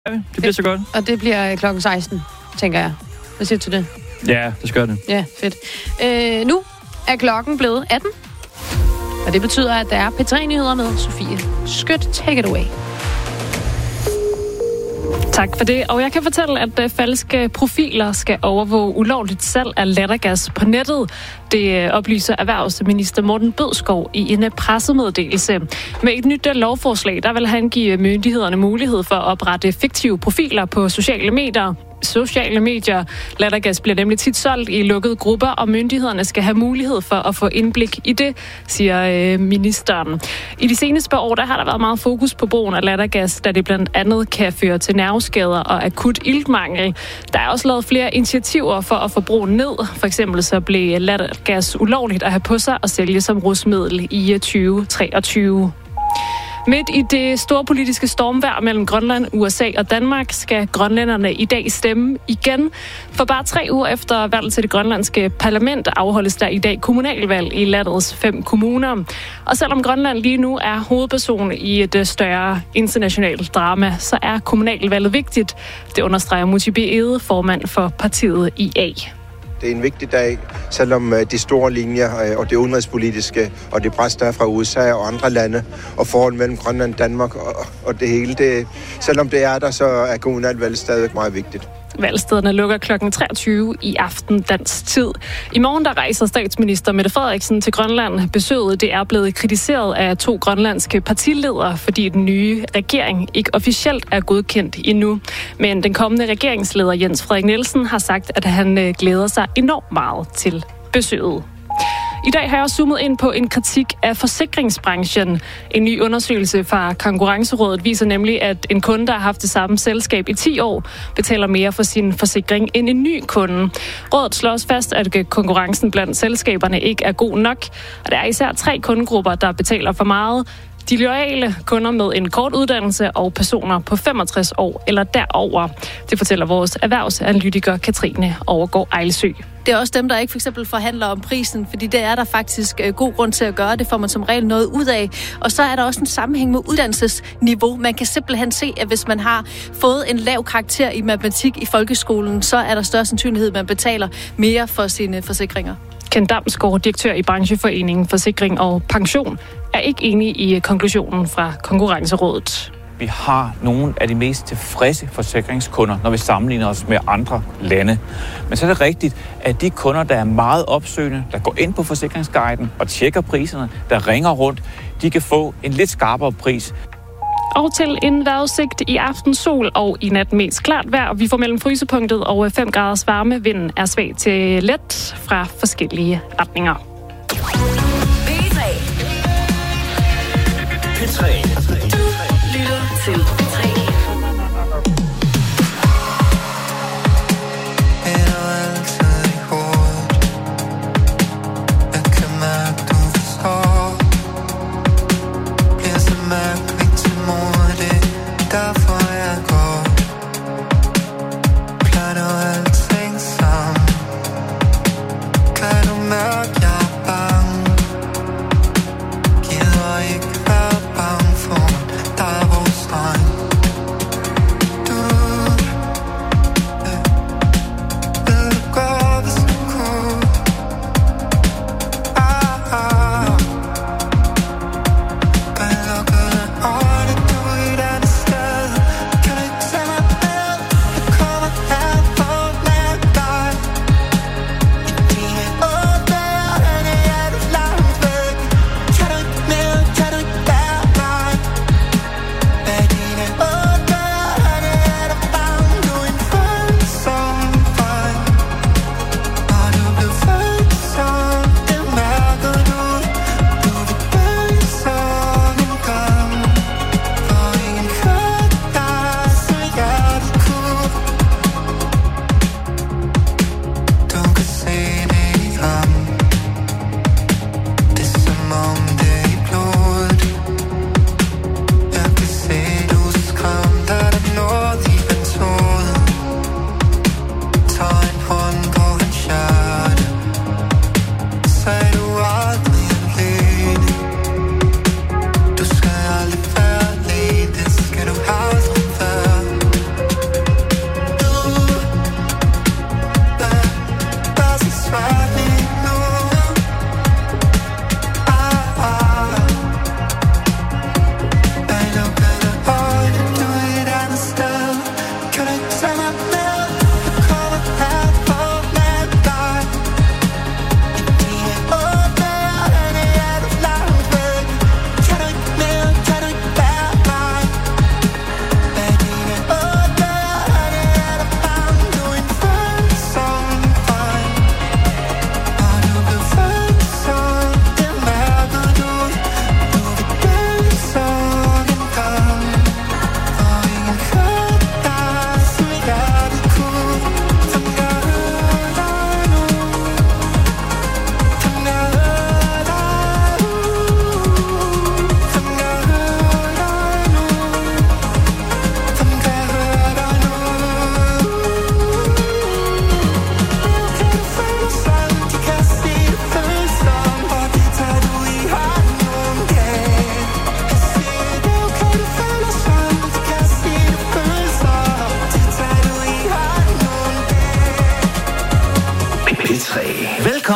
Det bliver så godt. Og det bliver klokken 16, tænker jeg. Hvad siger du til det? Ja, det skal det. Ja, fedt. Nu er klokken blevet 18. Og det betyder, at der er P3-nyheder med Sofie Skødt. Take it away. Tak for det. Og jeg kan fortælle, at falske profiler skal overvåge ulovligt salg af lattergas på nettet. Det oplyser erhvervsminister Morten Bødskov i en pressemeddelelse. Med et nyt lovforslag, der vil han give myndighederne mulighed for at oprette fiktive profiler på sociale medier. Lattergas bliver nemlig tit solgt i lukkede grupper, og myndighederne skal have mulighed for at få indblik i det, siger ministeren. I de seneste par år, der har der været meget fokus på brugen af lattergas, da det blandt andet kan føre til nerveskader og akut iltmangel. Der er også lavet flere initiativer for at få brugen ned. For eksempel så blev lattergas ulovligt at have på sig og sælge som rusmiddel i 2023. Midt i det store politiske stormvejr mellem Grønland, USA og Danmark skal grønlænderne i dag stemme igen. For bare 3 uger efter valget til det grønlandske parlament afholdes der i dag kommunalvalg i landets 5 kommuner. Og selvom Grønland lige nu er hovedperson i et større internationalt drama, så er kommunalvalget vigtigt. Det understreger Muti Egede, formand for partiet IA. Det er en vigtig dag, selvom de store linjer og det udenrigspolitiske og det pres, der er fra USA og andre lande, og forholdet mellem Grønland og Danmark og det hele, selvom det er der, så er kommunalvalget stadig meget vigtigt. Valgstederne lukker kl. 23 i aften dansk tid. I morgen der rejser statsminister Mette Frederiksen til Grønland. Besøget det er blevet kritiseret af 2 grønlandske partiledere, fordi den nye regering ikke officielt er godkendt endnu. Men den kommende regeringsleder Jens Frederik Nielsen har sagt, at han glæder sig enormt meget til besøget. I dag har jeg også zoomet ind på en kritik af forsikringsbranchen. En ny undersøgelse fra Konkurrencerådet viser nemlig, at en kunde, der har haft det samme selskab i 10 år, betaler mere for sin forsikring end en ny kunde. Rådet slår også fast, at konkurrencen blandt selskaberne ikke er god nok. Og der er især 3 kundegrupper, der betaler for meget. De loyale kunder med en kort uddannelse og personer på 65 år eller derover. Det fortæller vores erhvervsanalytiker Katrine Overgaard Ejlsø. Det er også dem, der ikke for eksempel forhandler om prisen, fordi det er der faktisk god grund til at gøre. Det får man som regel noget ud af. Og så er der også en sammenhæng med uddannelsesniveau. Man kan simpelthen se, at hvis man har fået en lav karakter i matematik i folkeskolen, så er der større sandsynlighed, at man betaler mere for sine forsikringer. Ken Damsgaard, direktør i brancheforeningen Forsikring og Pension, er ikke enig i konklusionen fra Konkurrencerådet. Vi har nogle af de mest tilfredse forsikringskunder, når vi sammenligner os med andre lande. Men så er det rigtigt, at de kunder, der er meget opsøgende, der går ind på Forsikringsguiden og tjekker priserne, der ringer rundt, de kan få en lidt skarpere pris. Og til en vejrudsigt i aften sol og i nat mest klart vejr. Vi får mellem frysepunktet og 5 graders varme. Vinden er svag til let fra forskellige retninger. P3. Du lytter til P3. Gider ikke være bange for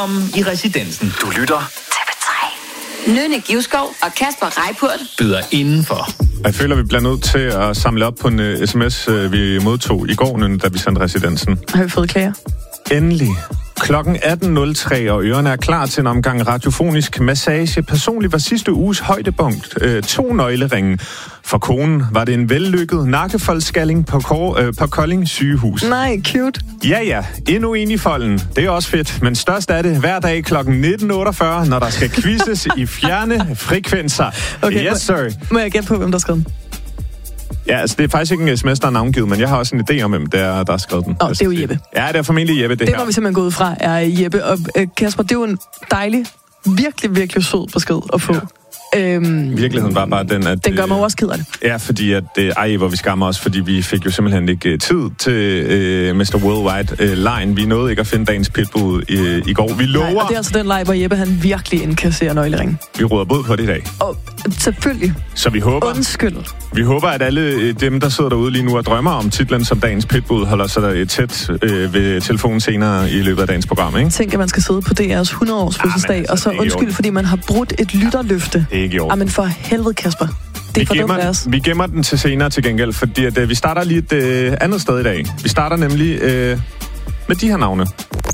Velkommen i Residensen. Du lytter Nynne Givskov og Kasper Reippurt byder indenfor. Jeg føler, vi bliver nødt til at samle op på en sms, vi modtog i går, da vi sendte Residensen. Har vi fået klager? Endelig. Klokken 18.03, og ørerne er klar til en omgang radiofonisk massage. Personligt var sidste uges højdepunkt 2 nøgleringe. For konen var det en vellykket nakkefoldsskalling på Kolding sygehus. Nej, cute. Ja, endnu en i folden. Det er også fedt, men størst er det hver dag klokken 19.48, når der skal quizzes i fjerne frekvenser. Okay, yes, sir. Må jeg gætte på, hvem der skrev den? Ja, altså det er faktisk ikke en sms, der er navngivet, men jeg har også en idé om, hvem der har skrevet den. Det er jo Jeppe. Ja, det er formentlig Jeppe, det her. Det må vi simpelthen gå ud fra, er Jeppe. Og Kasper, det er jo en dejlig, virkelig, virkelig sød besked at få. Ja. Virkeligheden var bare den, at... Den gør mig også ked af det. Ja, fordi at... hvor vi skammer os, fordi vi fik jo simpelthen ikke tid til Mr. Worldwide line. Vi nåede ikke at finde dagens pitbull i går. Vi lover... Nej, og det er altså den leg, hvor Jeppe han virkelig indkasserer nøgleringen. Vi råder bod på det i dag. Og selvfølgelig. Så vi håber... Undskyld. Vi håber, at alle dem, der sidder derude lige nu og drømmer om titlen som dagens pitbull, holder sig tæt ved telefonen senere i løbet af dagens program, ikke? Tænk, at man skal sidde på DR's 100-års fødselsdag, altså, og så undskyld, fordi man har brudt et lytterløfte. Men for helvede, Kasper. Det er for dumt af os. Vi gemmer den til senere til gengæld, fordi at, vi starter lige et andet sted i dag. Vi starter nemlig med de her navne.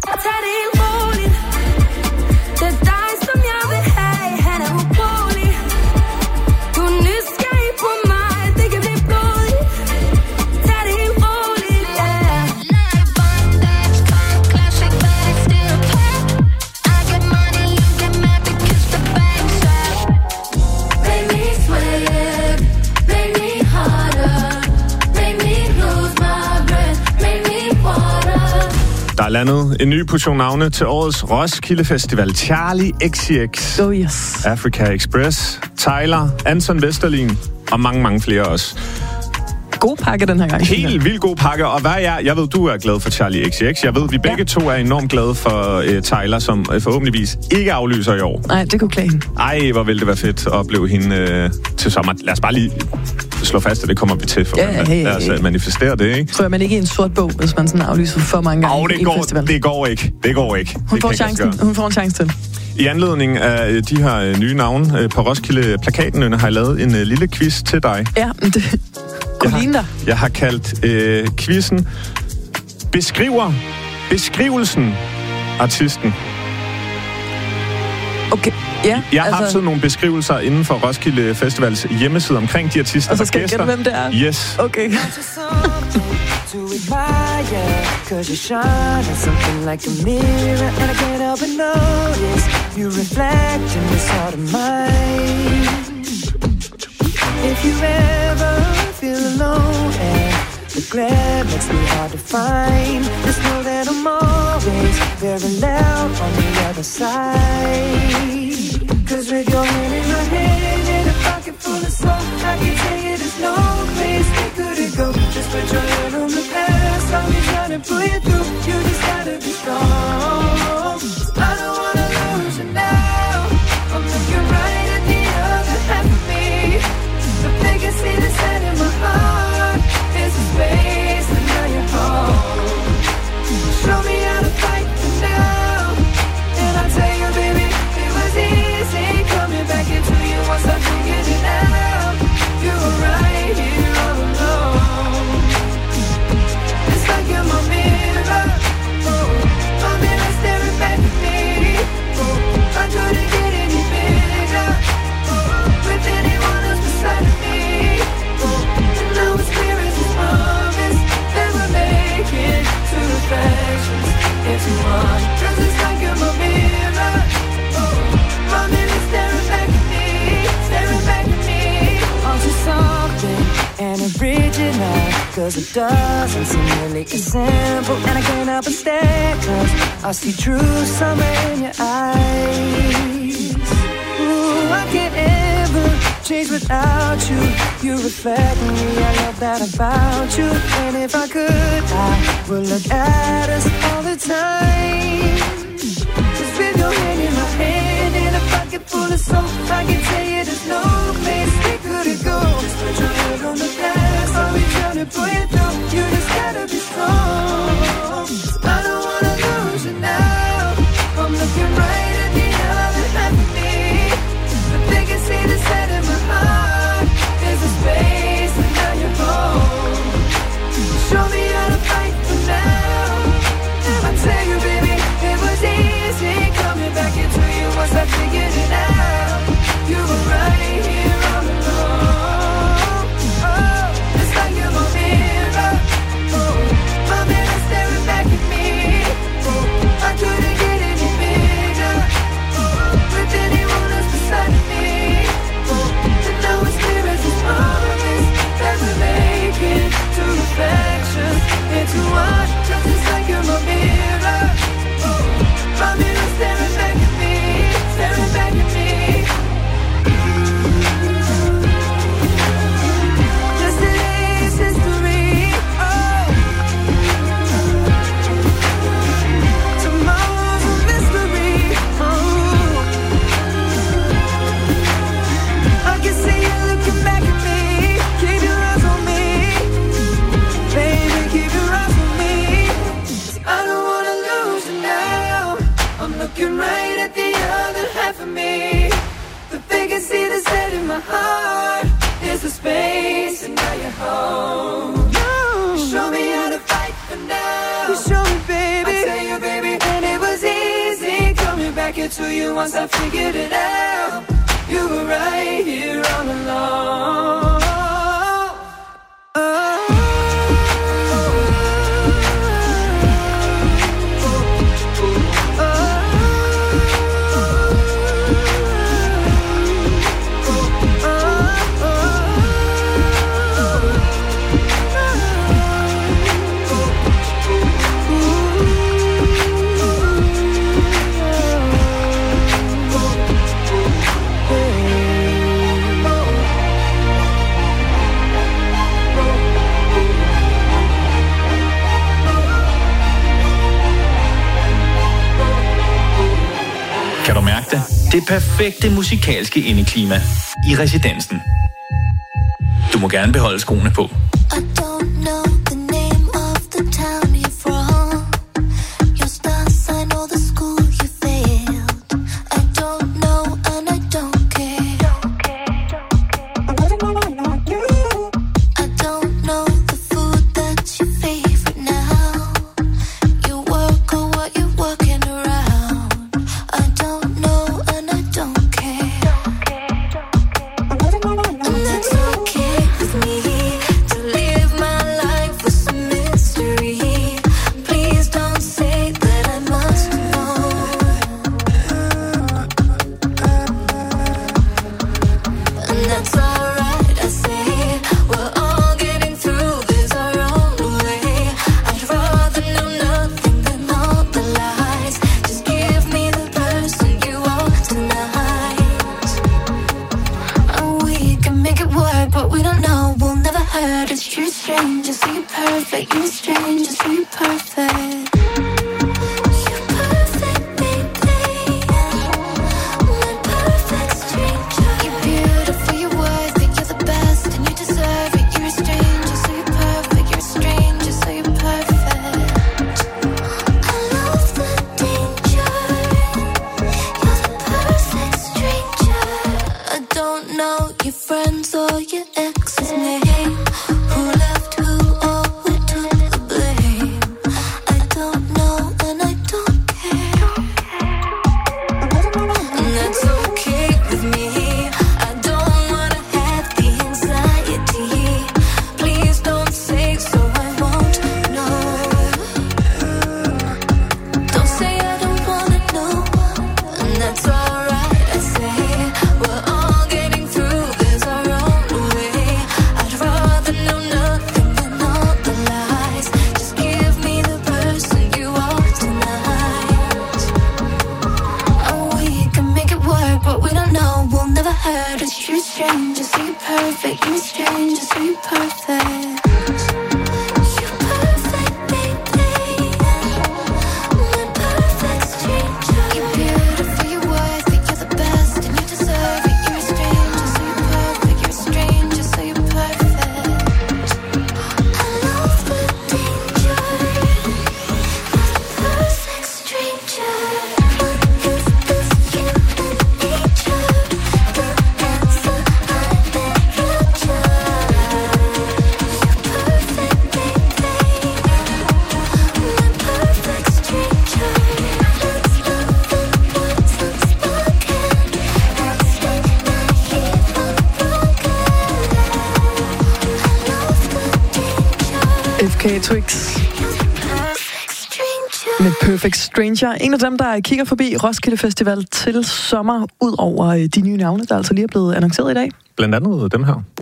Der er landet en ny portion navne til årets Roskilde Festival. Charlie XCX, oh yes. Africa Express, Tyler, Anton Vesterlin og mange, mange flere også. God pakke den her gang. Helt vildt god pakke, og hvad er jeg ved, du er glad for Charlie XCX. Jeg ved, vi begge to er enormt glade for Tyler, som forhåbentligvis ikke aflyser i år. Nej, det kunne klæde hende. Ej, hvor ville det være fedt at opleve hende til sommer. Lad os bare lige slå fast, at det kommer vi til for. Lad os manifestere det, ikke? Tror jeg, man ikke i en sort bog, hvis man sådan aflyser for mange gange i festival. Det går ikke. Hun får en chance til. I anledning af de her nye navne på Roskilde-plakaten, har jeg lavet en lille quiz til dig. Ja, det kunne ligne dig. Jeg har kaldt quizzen beskrivelsen artisten. Okay, ja. Jeg har haft sådan nogle beskrivelser inden for Roskilde Festivals hjemmeside omkring de artister, og så skal jeg gætte, hvem det er? Yes. Okay. The glare makes me hard to find. Just know that I'm always very loud on the other side. Cause with your hand in my hand and a pocket full of soul, I can tell you there's no place we couldn't go. Just put your hand on the past, I'll be trying to pull you through. You just gotta be strong. I don't wanna lose you now. I'm looking right at the other half of me. But they can see the sand in my heart. There's a space and now you're home. Show me how to fight for now. And I'll tell you, baby, it was easy coming back into you once I figured it out. You were right here all alone. It's like you're my mirror. Oh, my mirror staring back at me. Oh, I couldn't get any bigger. Oh, with anyone else beside of me. Oh, and now it's clear as a promise that we're making two reflections into one. 'Cause it's like you're my mirror. Oh, my mirror staring back at me, staring back at me. Onto something and original, 'cause it doesn't seem really as simple. And I can't help but stare, 'cause I see true summer in your eyes. Ooh, I can't ever change without you. You reflect me, I love that about you. And if I could, I would look at us all the time. Just with your hand in my hand and a pocket full of soap, I can tell you there's no place we couldn't go. Just put your head on the past, I'll be trying to pull you through. You just gotta be strong. I don't wanna lose you now. I'm looking show me how to fight for now. You show me, baby. I tell you, baby, and it was easy coming back into you once I figured it out. You were right here all along. Kan du mærke det? Det perfekte musikalske indeklima i Residensen. Du må gerne beholde skoene på. Twix med Perfect Stranger. En af dem, der kigger forbi Roskilde Festival til sommer, ud over de nye navne, der altså lige er blevet annonceret i dag. Blandt andet dem her.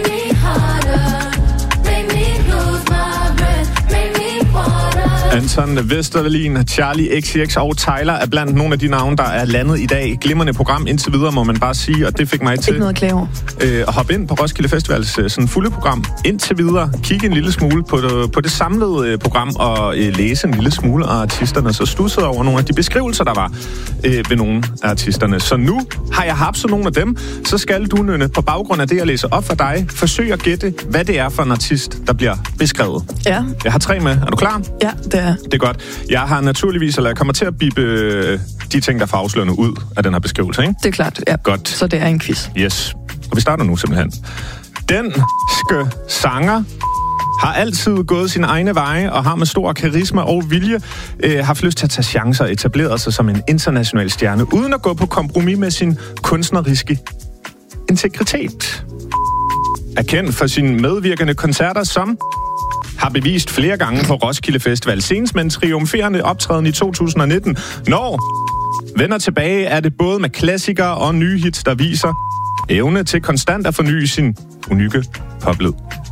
Anton Morten Vesterlin, Charlie XCX og Tyler er blandt nogle af de navne, der er landet i dag. Glimrende program indtil videre, må man bare sige, og det fik mig til ikke noget at klage over. At hoppe ind på Roskilde Festivals sådan fulde program indtil videre. Kigge en lille smule på det samlede program og læse en lille smule af artisterne, så stussede over nogle af de beskrivelser, der var ved nogle af artisterne. Så nu har jeg hapset nogle af dem, så skal du, Nynne, på baggrund af det, jeg læser op for dig, forsøge at gætte, hvad det er for en artist, der bliver beskrevet. Ja. Jeg har 3 med. Er du klar? Ja, det er. Det er godt. Jeg har naturligvis, eller jeg kommer til at bippe de ting, der får afslørende ud af den her beskrivelse, ikke? Det er klart, ja. Godt. Så det er en quiz. Yes. Og vi starter nu simpelthen. Den sanger har altid gået sine egne veje og har med stor karisma og vilje haft lyst til at tage chancer og etableret sig som en international stjerne, uden at gå på kompromis med sin kunstneriske integritet. Er kendt for sine medvirkende koncerter, som har bevist flere gange på Roskilde Festival, senest med en triumferende optræden i 2019. Når vender tilbage, er det både med klassikere og nye hits, der viser evne til konstant at forny sin unikke poplyd.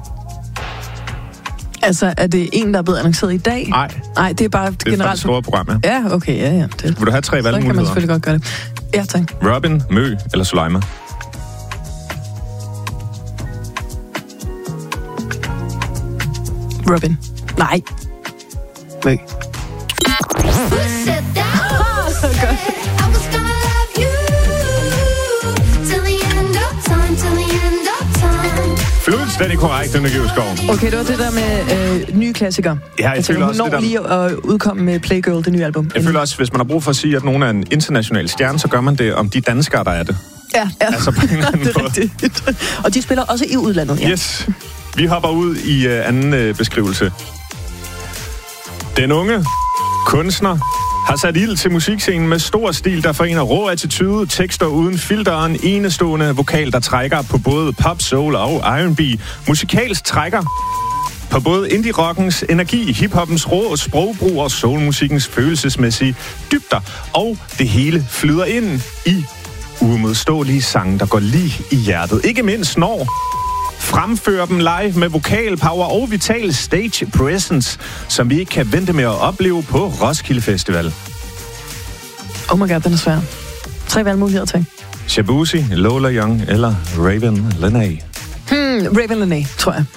Altså, er det en, der er blevet annonceret i dag? Nej, det er bare det er generelt... det store program, ja. Ja, okay, ja. Vil du have 3 valgmuligheder? Så kan man selvfølgelig godt gøre det. Ja, tak. Robin, Mø eller Soleima? Robin. Nej. Mø. Fuldstændig korrekt, den Giveskov. Okay, det var det der med nye klassikere. Ja, jeg føler også det der... lige at udkomme med Playgirl, det nye album. Jeg føler også, hvis man har brug for at sige, at nogen er en international stjerne, så gør man det om de danskere, der er det. Ja. Altså på en eller anden måde. Rigtigt. Og de spiller også i udlandet, ja. Yes. Vi hopper ud i anden beskrivelse. Den unge kunstner har sat ild til musikscenen med stor stil, der forener rå attitude, tekster uden filter og en enestående vokal, der trækker på både pop, soul og R&B. Musikalsk trækker på både indie-rockens energi, hiphoppens rå sprogbrug og soulmusikkens følelsesmæssige dybder. Og det hele flyder ind i uimodståelige sange, der går lige i hjertet. Ikke mindst når fremfører dem live med vokal power og vital stage presence, som vi ikke kan vente med at opleve på Roskilde Festival. Oh my god, den er svær. 3 valgmuligheder til. Shabuzi, Lola Young eller Raven Lenae? Raven Lenae, tror jeg.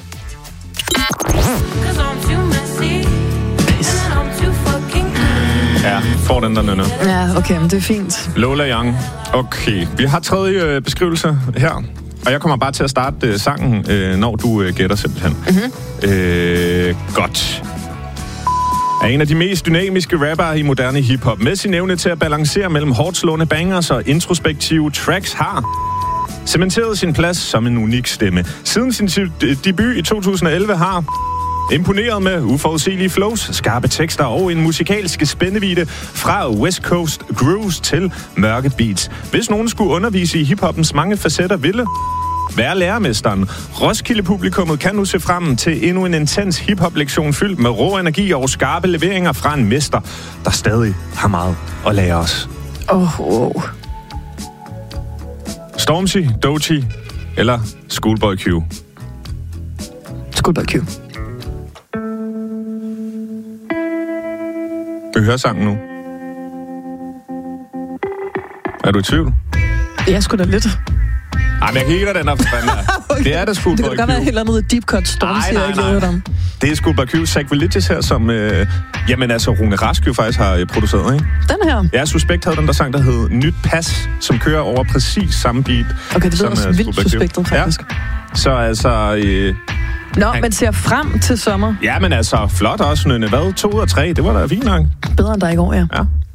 Ja, får den der Nynne. Ja, okay, men det er fint. Lola Young. Okay, vi har 3. beskrivelse her. Og jeg kommer bare til at starte sangen, når du gætter simpelthen. Godt. Er en af de mest dynamiske rappere i moderne hiphop. Med sin evne til at balancere mellem hårdt slående bangers og introspektive tracks har cementeret sin plads som en unik stemme. Siden sin debut i 2011 har imponeret med uforudsigelige flows, skarpe tekster og en musikalsk spændvidde fra West Coast grooves til mørke beats. Hvis nogen skulle undervise i hiphoppens mange facetter, ville være lærermesteren. Roskilde-publikummet kan nu se frem til endnu en intens hiphop-lektion fyldt med rå energi og skarpe leveringer fra en mester, der stadig har meget at lære os. Stormzy, Doechii eller Schoolboy Q? Schoolboy Q. Vil du høre sangen nu? Er du i tvivl? Jeg sgu da lidt. Ej, men jeg kan ikke lade den her forfanden her. Okay. Det er da Schoolboy Q. Det kunne godt være helt andet deep cut Stormzy, jeg ikke lavede dem. Det er Schoolboy Q. Sacrilegious her, som jamen altså Rune Rask jo faktisk har produceret, ikke? Den her? Ja, Suspekt havde den der sang, der hed Nyt Pas, som kører over præcis samme beat. Okay, det lyder også vildt Suspektet, faktisk. Ja. Så altså... man ser frem til sommer. Ja, men altså, flot også, Nynne. Hvad? 2 ud af 3, det var da fint nok. Bedre end dig i går, ja.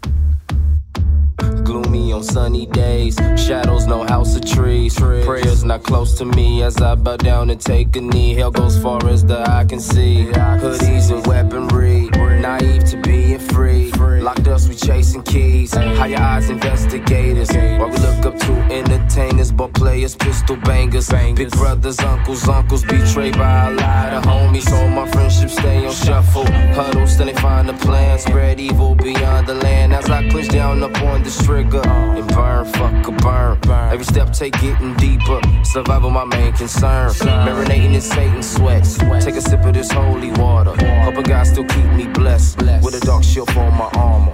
Gloomy on sunny days, shadows, no house or trees. Prayers not close to me as I bow down and take a knee. Hell goes far as the eye can see. Hoodies and weaponry, naive to being free. Locked us, we chasing keys. How your eyes investigators, while we look up to entertainers, ball players, pistol bangers. Big brothers, uncles betrayed by a lot of homies. All my friendships stay on shuffle. Huddles, then they find a plan. Spread evil beyond the land as I clinch down up on this trigger and burn, fuck a burn. Every step take getting deeper. Survival my main concern. Marinating in Satan's sweat. Take a sip of this holy water. Hoping God still keep me blessed. With a dark shield for my armor.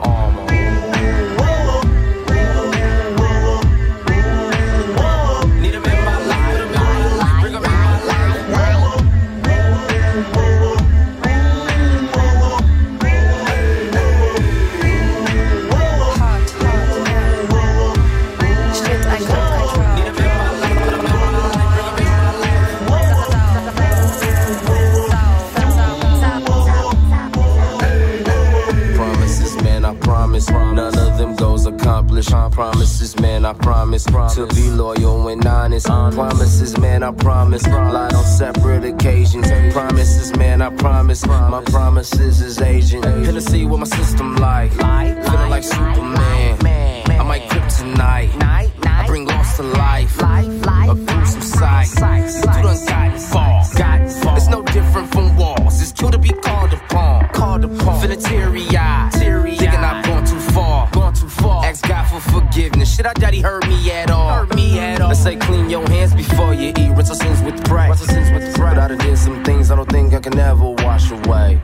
None of them goals accomplished. Promises, man, I promise to be loyal and honest. Promises, man, I promise. Lied on separate occasions. Promises, man, I promise. My promises is aging. Hennessy what my system like. Feeling like Superman. I might kryptonite. I bring loss to life. A gruesome sight. You done got fall. It's no different from walls. It's true to be called upon. Feeling teary-eyed. Thinking I've gone too far. Ask God for forgiveness. Shit, I doubt he heard me at all. Let's say clean your hands before you eat. Rinse our sins with pride. But I done did some things I don't think I can ever wash away.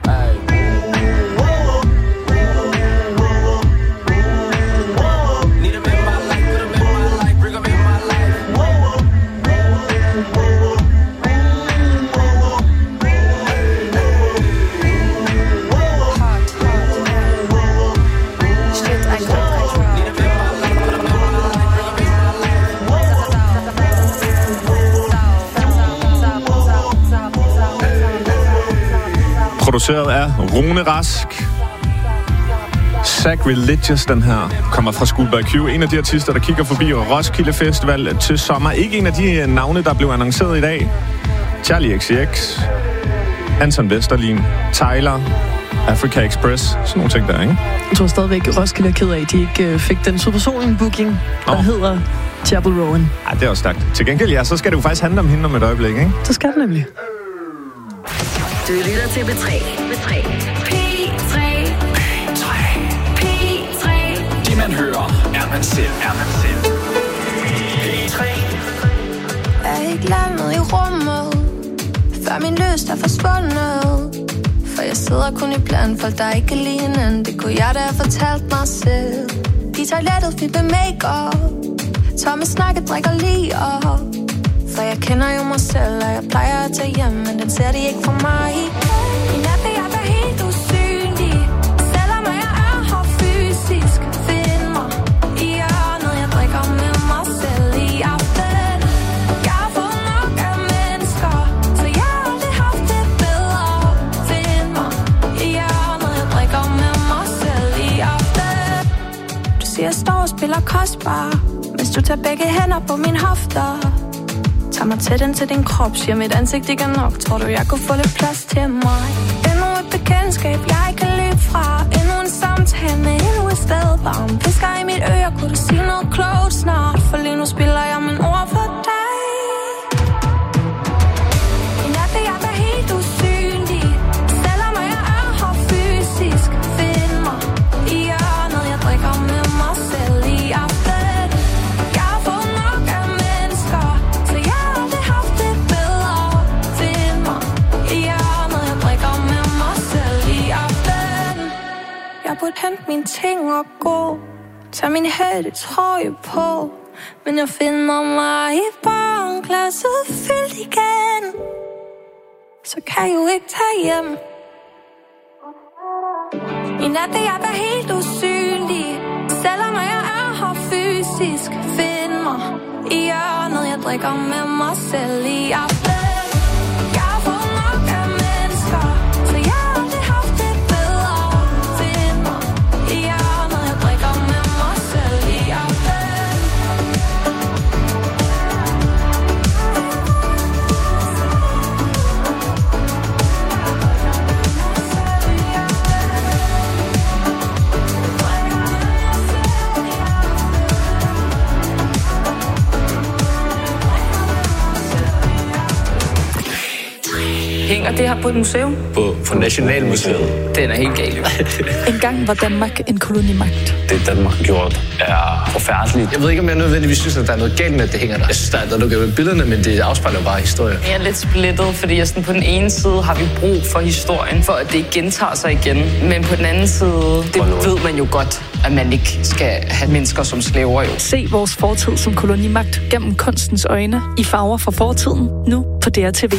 Produceret af Rune Rask. Sacrilegious, den her, kommer fra Schoolboy Q. En af de artister, der kigger forbi Roskilde Festival til sommer. Ikke en af de navne, der blev annonceret i dag. Charlie XCX, Anton Vesterlin, Tyler, Africa Express. Sådan nogle ting der, ikke? Jeg tror stadigvæk, Roskilde er ked af, at de ikke fik den Supersolen-booking, der hedder Chapel Rowan. Ej, det er også stærkt. Til gengæld, ja, så skal det jo faktisk handle om hende om et øjeblik, ikke? Så skal det nemlig. Du lytter til P3. Det man hører, er man selv. P3. Jeg er ikke landet i rummet, før min lyst er forsvundet. For jeg sidder kun i plan, folk der ikke kan lide hinanden. Det kunne jeg da have fortalt mig selv. I toilettet fyldt med make-up, tomme snakke drikker lige op. For jeg kender jo mig selv, og jeg plejer at tage hjem, men den ser de ikke for mig. I nat vil jeg være helt usynlig, selvom jeg er her fysisk. Find mig i hjørnet, jeg drikker med mig selv i aften. Jeg har fået nok af mennesker, så jeg har aldrig haft det bedre. Find mig i hjørnet, jeg drikker med mig selv i aften. Du siger, jeg står og spiller kostbar, hvis du tager begge hænder på min hofter. Tag mig tæt ind til din krop, siger mit ansigt ikke er nok. Tror du, jeg kunne få lidt plads til mig? Endnu et bekendtskab, jeg ikke kan løbe fra. Endnu en samtale med endnu et stedbarn. Pisker i mit øre, kunne du sige noget klogt snart? For lige nu spiller jeg mine ord for dig. I nat vil jeg være helt usynlig, selvom jeg er her fysisk. Find mig i hjørnet, jeg drikker med mig selv i aften. Jeg burde hente mine ting og gå. Tag min hættetrøje på. Men jeg finder mig i barnglasset fyldt igen. Så kan jeg jo ikke tage hjem. I nat vil jeg være helt usynlig, selvom jeg er her fysisk. Find mig i hjørnet, jeg drikker med mig selv i aften. Hænger det her på et museum? På Nationalmuseet. Den er helt gal. En gang var Danmark en kolonimagt. Det Danmark har gjort er forfærdeligt. Jeg ved ikke, om jeg nødvendigvis synes, at der er noget galt med, at det hænger der. Jeg synes, der er noget galt med billederne, men det afspejler bare historie. Jeg er lidt splittet, fordi jeg sådan, på den ene side har vi brug for historien, for at det ikke gentager sig igen. Men på den anden side, det ved man jo godt, at man ikke skal have mennesker som slaver jo. Se vores fortid som kolonimagt gennem kunstens øjne i farver fra fortiden, nu på DRTV.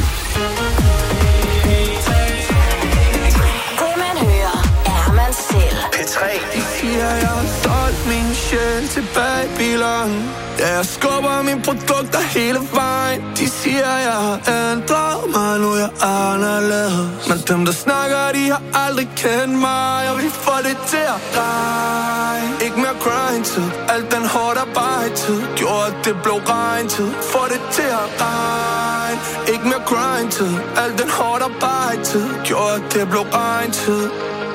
De siger, jeg har solgt min sjæl til Babylon. Ja, jeg skubber mine produkter hele vejen. De siger, jeg har ændret mig, nu jeg er anderledes. Men dem, der snakker, de har aldrig kendt mig. Og vi får det til at regne. Ikke mere grind-tid, alt den hårdt arbejde-tid gjorde, at det blev regn-tid. Får det til at regne. Ikke mere grind-tid, alt den hårdt arbejde-tid gjorde, at det blev regn-tid.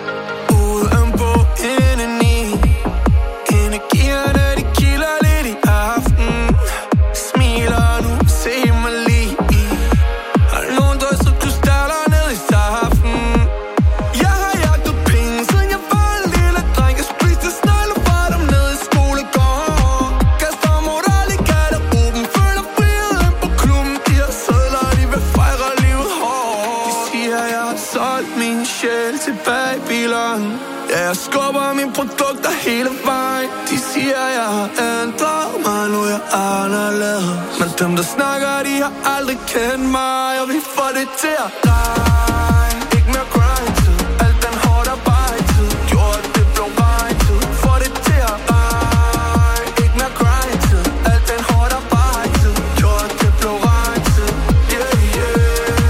Indeni energierne, de kilder lidt i aften. Smiler nu, se mig lige. Har nogen drysset krystaller ned i saften. Jeg har jagtet penge, siden jeg var en lille dreng. Jeg spiste snegle fra dem ned i skolegården. Kaster moral i garderoben, føler friheden på klubben. De har sædler, de vil fejre livet hårdt. De siger, jeg har solgt min sjæl til Babylon. Ja, jeg skubber mine produkter hele vejen. De siger, jeg har ændret mig, nu jeg er anderledes. Men dem, der snakker, de har aldrig kendt mig. Og vi får det til at regne. Ikke mere grind-tid, alt den hårdt arbejde-tid gjorde, at det blev regn-tid. Får det til at regne. Ikke mere grind-tid, alt den hårdt arbejde-tid gjorde, at det blev regn-tid. Yeah, yeah.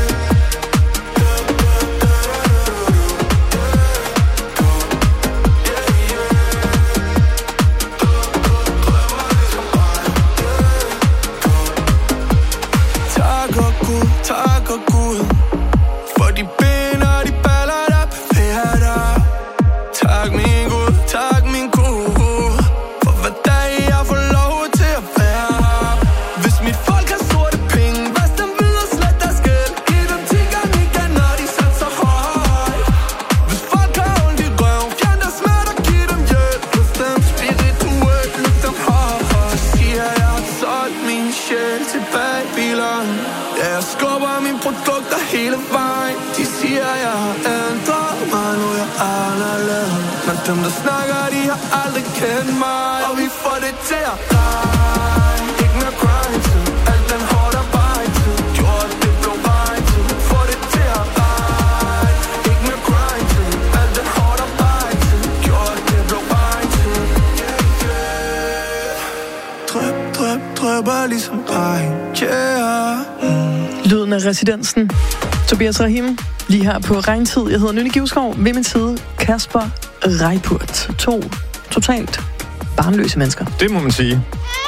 Tak og Gud for de ben og de baller, der bevæger dig. Tak min Gud, tak min Gud for hver dag jeg får lov til at være her. Hvis mit folk har sorte penge, vask dem videre, slet deres gæld. Giv dem 10 gange igen, når de satser højt. Hvis folk har ondt i røven, fjern deres smerte og giv dem hjælp. Løft dem spirituelt, løft dem højt. Så siger jeg har solgt min sjæl til Babylon. Ja, jeg skubber mine produkter hele vejen. De siger, jeg har ændret mig, nu jeg er anderledes. Men dem, der snakker, de har aldrig kendt mig. Og vi får det til at regne. Ikke mere grind-tid, alt den hårdt arbejde-tid gjorde, at det blev regn-tid. Får det til at regne. Ikke mere grind-tid, alt den hårdt arbejde-tid gjorde, at det blev regn-tid. Drøb, drøb, drøber ligesom regn. Yeah. Lyden af Residensen. Tobias Rahim, lige her på Regntid. Jeg hedder Nynne Givskov. Ved min side, Kasper Reippurt. 2 totalt barnløse mennesker. Det må man sige.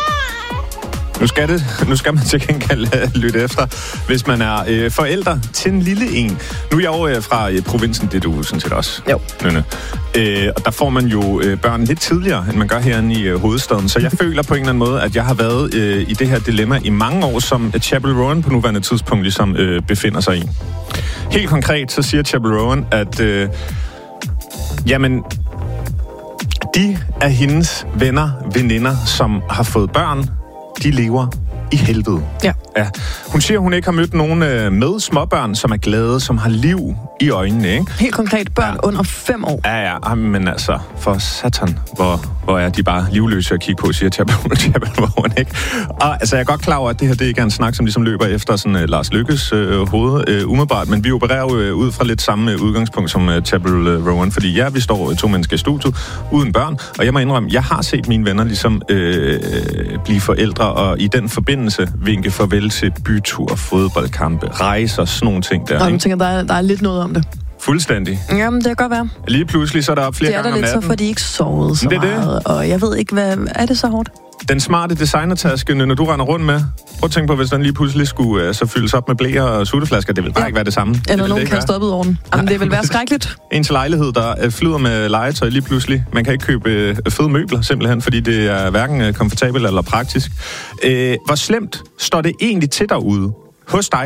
Nu skal man til gengæld lytte efter, hvis man er forældre til en lille en. Nu er jeg jo fra provinsen, det er du sådan set også. Jo. Nynne. Og der får man jo børn lidt tidligere, end man gør herinde i hovedstaden. Så jeg føler på en eller anden måde, at jeg har været i det her dilemma i mange år, som Chapel Rowan på nuværende tidspunkt ligesom befinder sig i. Helt konkret, så siger Chapel Rowan, at jamen, de af hendes veninder, som har fået børn, de lever i helvede. Ja. Hun siger, hun ikke har mødt nogen med småbørn, som er glade, som har liv i øjnene, ikke? Helt konkret børn under 5 år. Ja, men altså, for satan, hvor er de bare livløse at kigge på, siger Chapel Rowan, ikke? Og altså, jeg er godt klar over, at det her det ikke er en snak, som ligesom løber efter sådan Lars Lykkes hoved umiddelbart, men vi opererer jo ud fra lidt samme udgangspunkt som Chapel Rowan, fordi ja, vi står 2 mennesker i studiet uden børn, og jeg må indrømme, jeg har set mine venner ligesom blive forældre, og i den forbindelse vinke farvel til bytur, fodboldkampe, rejser, sådan nogle ting der. Og jeg tænker, der er lidt noget om det. Fuldstændig. Jamen, det kan godt være. Lige pludselig, så er der op flere gange om natten. Det er der lidt så, for de ikke sovet så meget. Og jeg ved ikke, hvad er det så hårdt? Den smarte designertaske, når du render rundt med, prøv at tænke på, hvis den lige pludselig skulle så fyldes op med blæer og sutteflasker, det vil bare ikke være det samme. Eller nogen kaster op ud over den. Jamen, det vil være skrækkeligt. Ens lejlighed, der flyder med legetøj lige pludselig. Man kan ikke købe fede møbler, simpelthen, fordi det er hverken komfortabelt eller praktisk. Hvor slemt står det egentlig til derude hos dig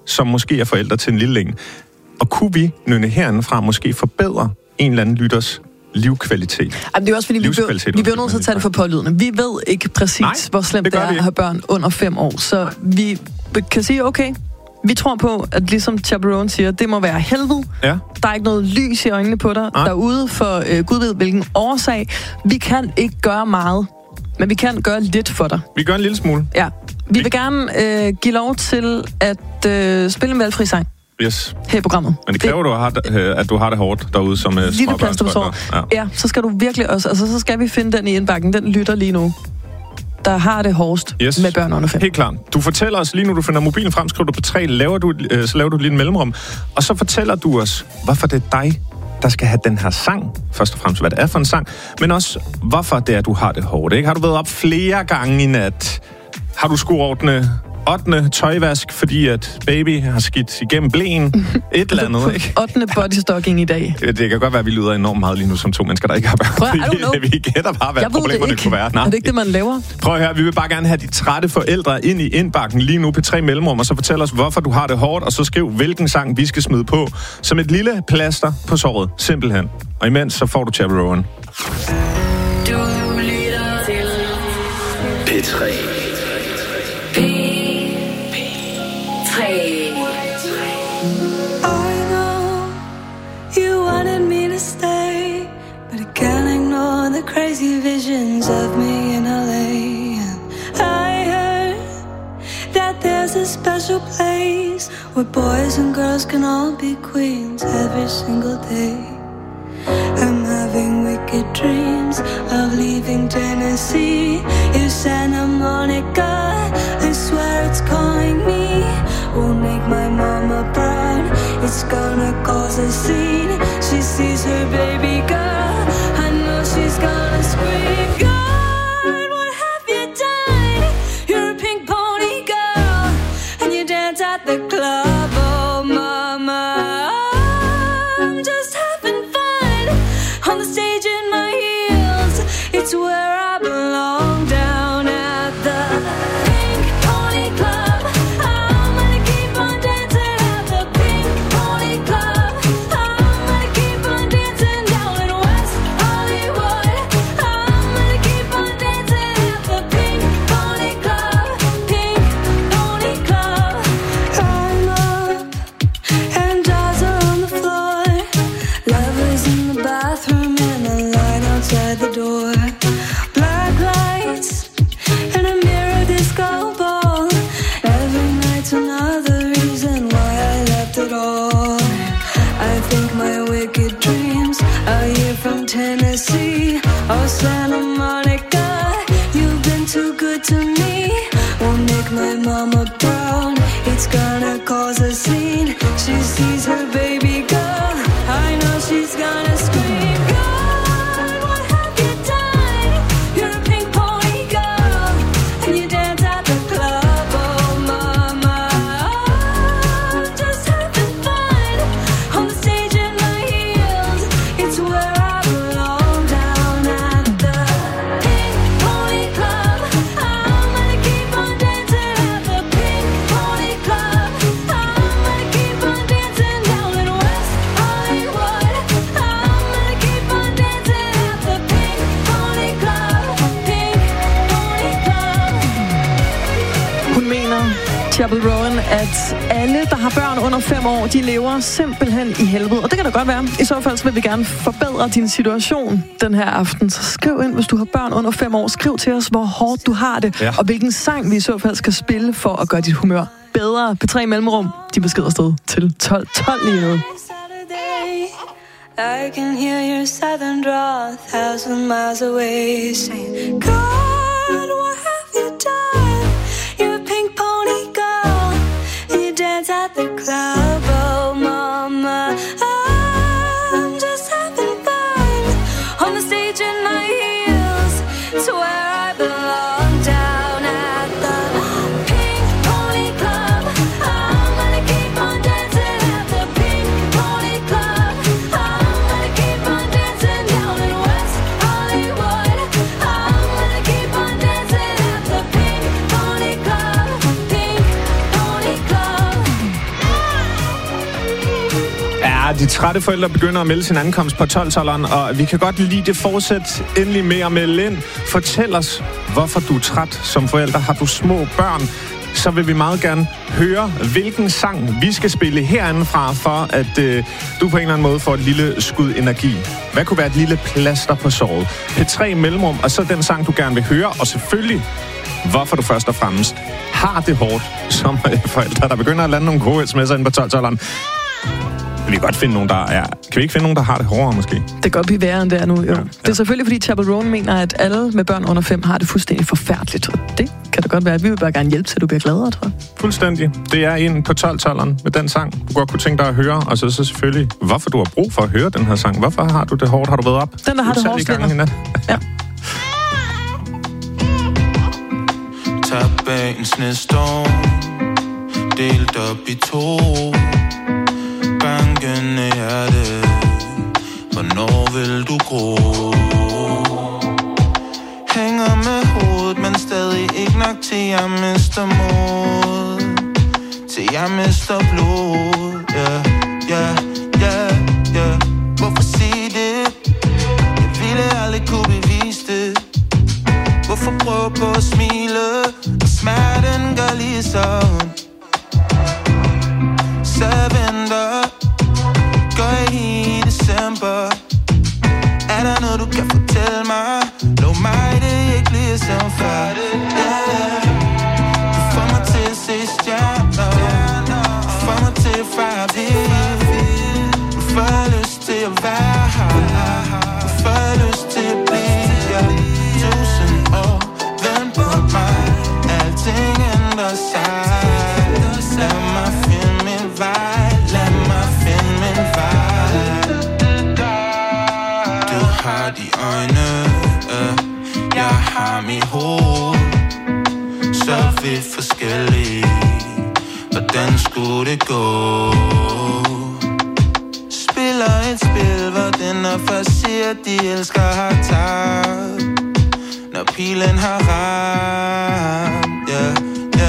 som måske er forældre til en lille en. Og kunne vi, Nynne, herindefra måske forbedre en eller anden lytters livskvalitet? Jamen, det er også fordi, vi bliver nødt til at tage det for pålydende. Vi ved ikke præcis, hvor slemt det er at have børn under 5 år. Så vi kan sige, okay, vi tror på, at ligesom Chaperone siger, det må være helvede. Ja. Der er ikke noget lys i øjnene på dig derude, for Gud ved hvilken årsag. Vi kan ikke gøre meget, men vi kan gøre lidt for dig. Vi gør en lille smule. Ja. Vi vil gerne give lov til at spille en valgfri sang. Yes. Her i programmet. Men det kræver, at du har det hårdt derude som småbørnsforældre. Ja, så skal du virkelig også... Altså, så skal vi finde den i indbakken. Den lytter lige nu, der har det hårdest med børn under 5. Helt klart. Du fortæller os lige nu, du finder mobilen frem, skriver du på 3, så laver du lige en mellemrum, og så fortæller du os, hvorfor det er dig, der skal have den her sang. Først og fremmest, hvad det er for en sang, men også, hvorfor det er, du har det hårdt. Ikke? Har du været op flere gange i nat? Har du skulle ordne 8. tøjvask, fordi at baby har skidt igennem blæen? Et eller andet, ikke? 8. bodystocking i dag. Det kan godt være, at vi lyder enormt meget lige nu som 2 mennesker, der ikke har børn. Vi gætter bare, hvad problemerne kunne være. Nej. Er det ikke det, man laver? Prøv at høre, vi vil bare gerne have de trætte forældre ind i indbakken lige nu på 3 mellemrum, og så fortæl os, hvorfor du har det hårdt, og så skriv, hvilken sang vi skal smide på, som et lille plaster på såret. Simpelthen. Og imens, så får du Chaperone. Du lytter til P3. I know you wanted me to stay, but I can't ignore the crazy visions of me in LA. And I heard that there's a special place where boys and girls can all be queens every single day. I'm having wicked dreams of leaving Tennessee. If Santa Monica, I swear it's calling me. Won't make my mama proud. It's gonna cause a scene. She sees her baby girl. I know she's gonna scream. God, what have you done? You're a pink pony girl, and you dance at the club. Oh, mama, I'm just having fun on the stage in my heels. It's where I belong, down at the Pink Pony Club. I'm gonna keep on dancing at the Pink Pony Club. I'm gonna keep on dancing down in West Hollywood. I'm gonna keep on dancing at the Pink Pony Club. Pink Pony Club. I'm up and dolls are on the floor. Lovers in the bathroom and a line outside the door. Black lights and a mirror disco ball. Every night's another reason why I left it all. I think my wicked dreams are here from Tennessee. Oh, Santa Monica, you've been too good to me. Won't make my mama proud. It's gonna cause a scene. She sees her baby girl. I know she's gonna scream. God, what have you done? You're a pink pony girl, and you dance at the club. Oh, mama, I'm just having fun on the stage in my heels. It's where I belong, down at the Pink Pony Club. I'm gonna keep on dancing at the Pink Pony Club. I'm gonna keep on dancing down in West Hollywood. I'm gonna keep on dancing at the Pink Pony Club. Pink Pony Club. Hun mener, Chaperone, at alle, der har børn under 5 år, de lever simpelthen i helvede. Og det kan da godt være. I så fald så vil vi gerne forbedre din situation den her aften. Så skriv ind, hvis du har børn under 5 år. Skriv til os, hvor hårdt du har det. Ja. Og hvilken sang vi i så fald skal spille for at gøre dit humør bedre. P3 mellemrum, de beskeder sted til 12:12 lige nu. I can hear your southern drawl 1,000 miles away, saying, God, what have you done? You're a pink pony girl, and you dance at the club. Oh, mama, I'm just having fun on the stage in my heels. It's where I belong, down at the Pink Pony Club. I'm gonna keep on dancing at the Pink Pony Club. I'm gonna keep on dancing down in West Hollywood. I'm gonna keep de trætte forældre begynder at melde sin ankomst på 12-talleren, og vi kan godt lide det fortsæt endelig med at melde ind. Fortæl os, hvorfor du er træt som forælder. Har du små børn, så vil vi meget gerne høre, hvilken sang vi skal spille herindefra, for at du på en eller anden måde får et lille skud energi. Hvad kunne være et lille plaster på såret? P3 mellemrum, og så den sang, du gerne vil høre, og selvfølgelig, hvorfor du først og fremmest har det hårdt som forældre, der begynder at lande nogle gode sms'er ind på 12-talleren. Vi kan godt finde nogen, kan vi ikke finde nogen, der har det hårdere, måske? Det kan godt blive værre, end det er nu, jo. Ja. Det er selvfølgelig, fordi Chapel Roan mener, at alle med børn under 5 har det fuldstændig forfærdeligt. Og det kan da godt være, at vi vil bare gerne hjælpe til, at du bliver gladere, tror jeg. Fuldstændig. Det er en på 12-talleren med den sang, du godt kunne tænke dig at høre. Og så selvfølgelig, hvorfor du har brug for at høre den her sang. Hvorfor har du det hårdt? Har du været op? Den, der har det hårdt, ja. Tap af en snestorm, delt op i to. Bankende hjerte, hvornår vil du gro? Hænger med hovedet, men stadig ikke nok til jeg mister mod. Til jeg mister blod, yeah. Hvorfor sige det? Jeg ville aldrig kunne bevise det. Hvorfor prøve på at smile, og smerten gør lige så ondt. Så venter, går i december. Er der noget du kan fortælle mig? Lov mig det ikke ligesom før. Du får mig til at se stjerner. Du får mig til at fejre vild. Du får lyst til at være her. Du får lyst til at blive 1000 år. Vent på mig. Alting ændrer sig. Lad mig finde min vej. Lad mig finde min vej. Du har de øjne, jeg har mit hoved. Så vi forskellige. Hvordan skulle det gå? Spiller et spil, hvor den er først siger, de elsker har tabt. Når pilen har ramt, yeah.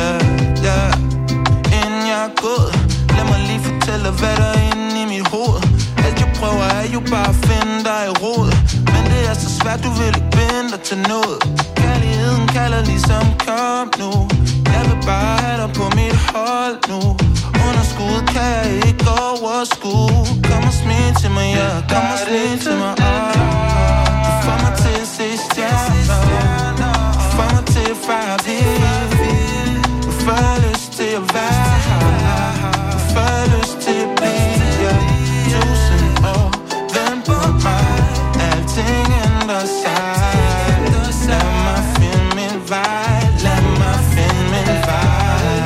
Inden jeg er gået, lad mig lige fortælle, hvad der er inde i mit hoved. Alt jeg prøver er jo bare at finde dig i rod. Men det er så svært, du vil ikke binde dig til noget. Kærligheden kalder ligesom, kom nu. Jeg vil bare have dig på mit hold nu. Underskud kan jeg ikke overskue. Kom og smil til mig, ja, kom og smil til mig, Du får mig til at se stjerner. Du får mig til at fejre vild. Du får lyst til at være her. Du får lyst til at blive 1000 år. Vent på mig. Alting ændrer sig. Lad mig finde min vej. Lad mig finde min vej.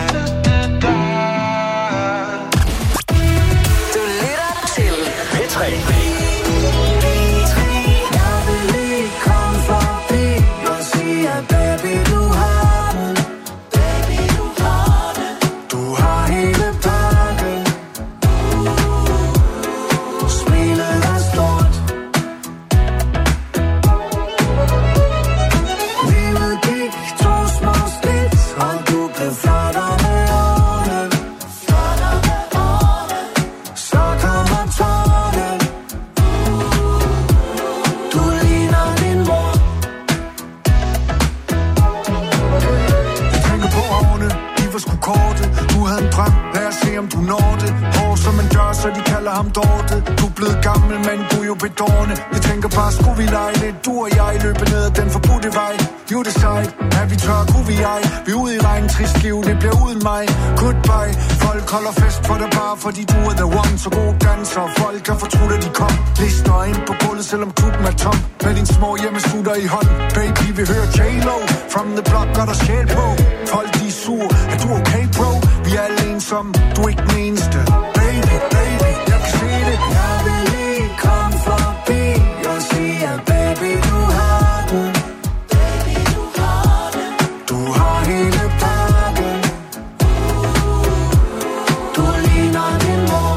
Du lytter til P3. Så de kalder ham Dorte. Du er blevet gammel, men du er jo bedårende. Jeg tænker bare, skulle vi lege lidt? Du og jeg løber ned ad den forbudte vej. You decide, er vi tør, kunne vi ej? Vi er ude i regn, trist liv, det bliver uden mig. Goodbye, folk holder fest for dig bare, fordi du er the one. Så god danser, folk kan fortrudt, at de kom. Lister ind på gulvet, selvom klubben er tom. Med din små hjemmesutter i hånden. Baby, vi hører J-Lo. From the block, gør der sjæl på. Folk, de er sur, er du okay, bro? Vi er alle ensomme, du er ikke den eneste. Baby, jeg kan se det. Jeg vil lige komme forbi og sige, at baby, du har den. Baby, du har den. Du har hele pakken. Du ligner din mor.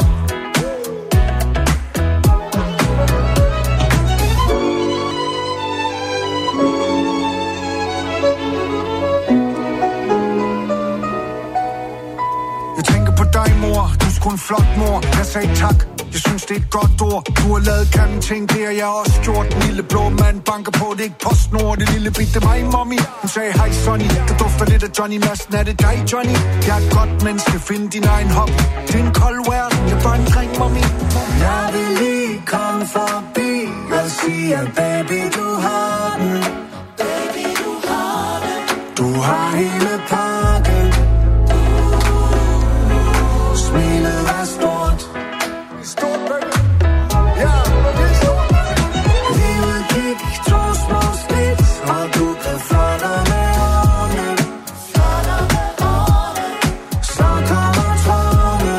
Jeg tænker på dig, mor. Du er sgu en flot mor. Jeg sagde tak. Jeg synes, det er et godt ord. Du har lavet kanden ting, det har jeg også gjort. Den lille blå mand banker på, det er ikke PostNord. Det lille bitte mig, mommy. Hun sagde, hej Sonny, der dufter lidt af Johnny Madsen. Er det dig, Johnny? Jeg er et godt menneske, find din egen hop. Det er en kold verden, jeg er bare en dreng, mommy. Jeg vil lige komme forbi og sige, at baby, du har den. Baby, du har den. Du har hele pakken. Smilet er stort. Stort, baby. Ja, det er stort, baby. Livet gik 2 små skridt, og du blev flottere med årene. Flottere med årene. Så kommer tårne.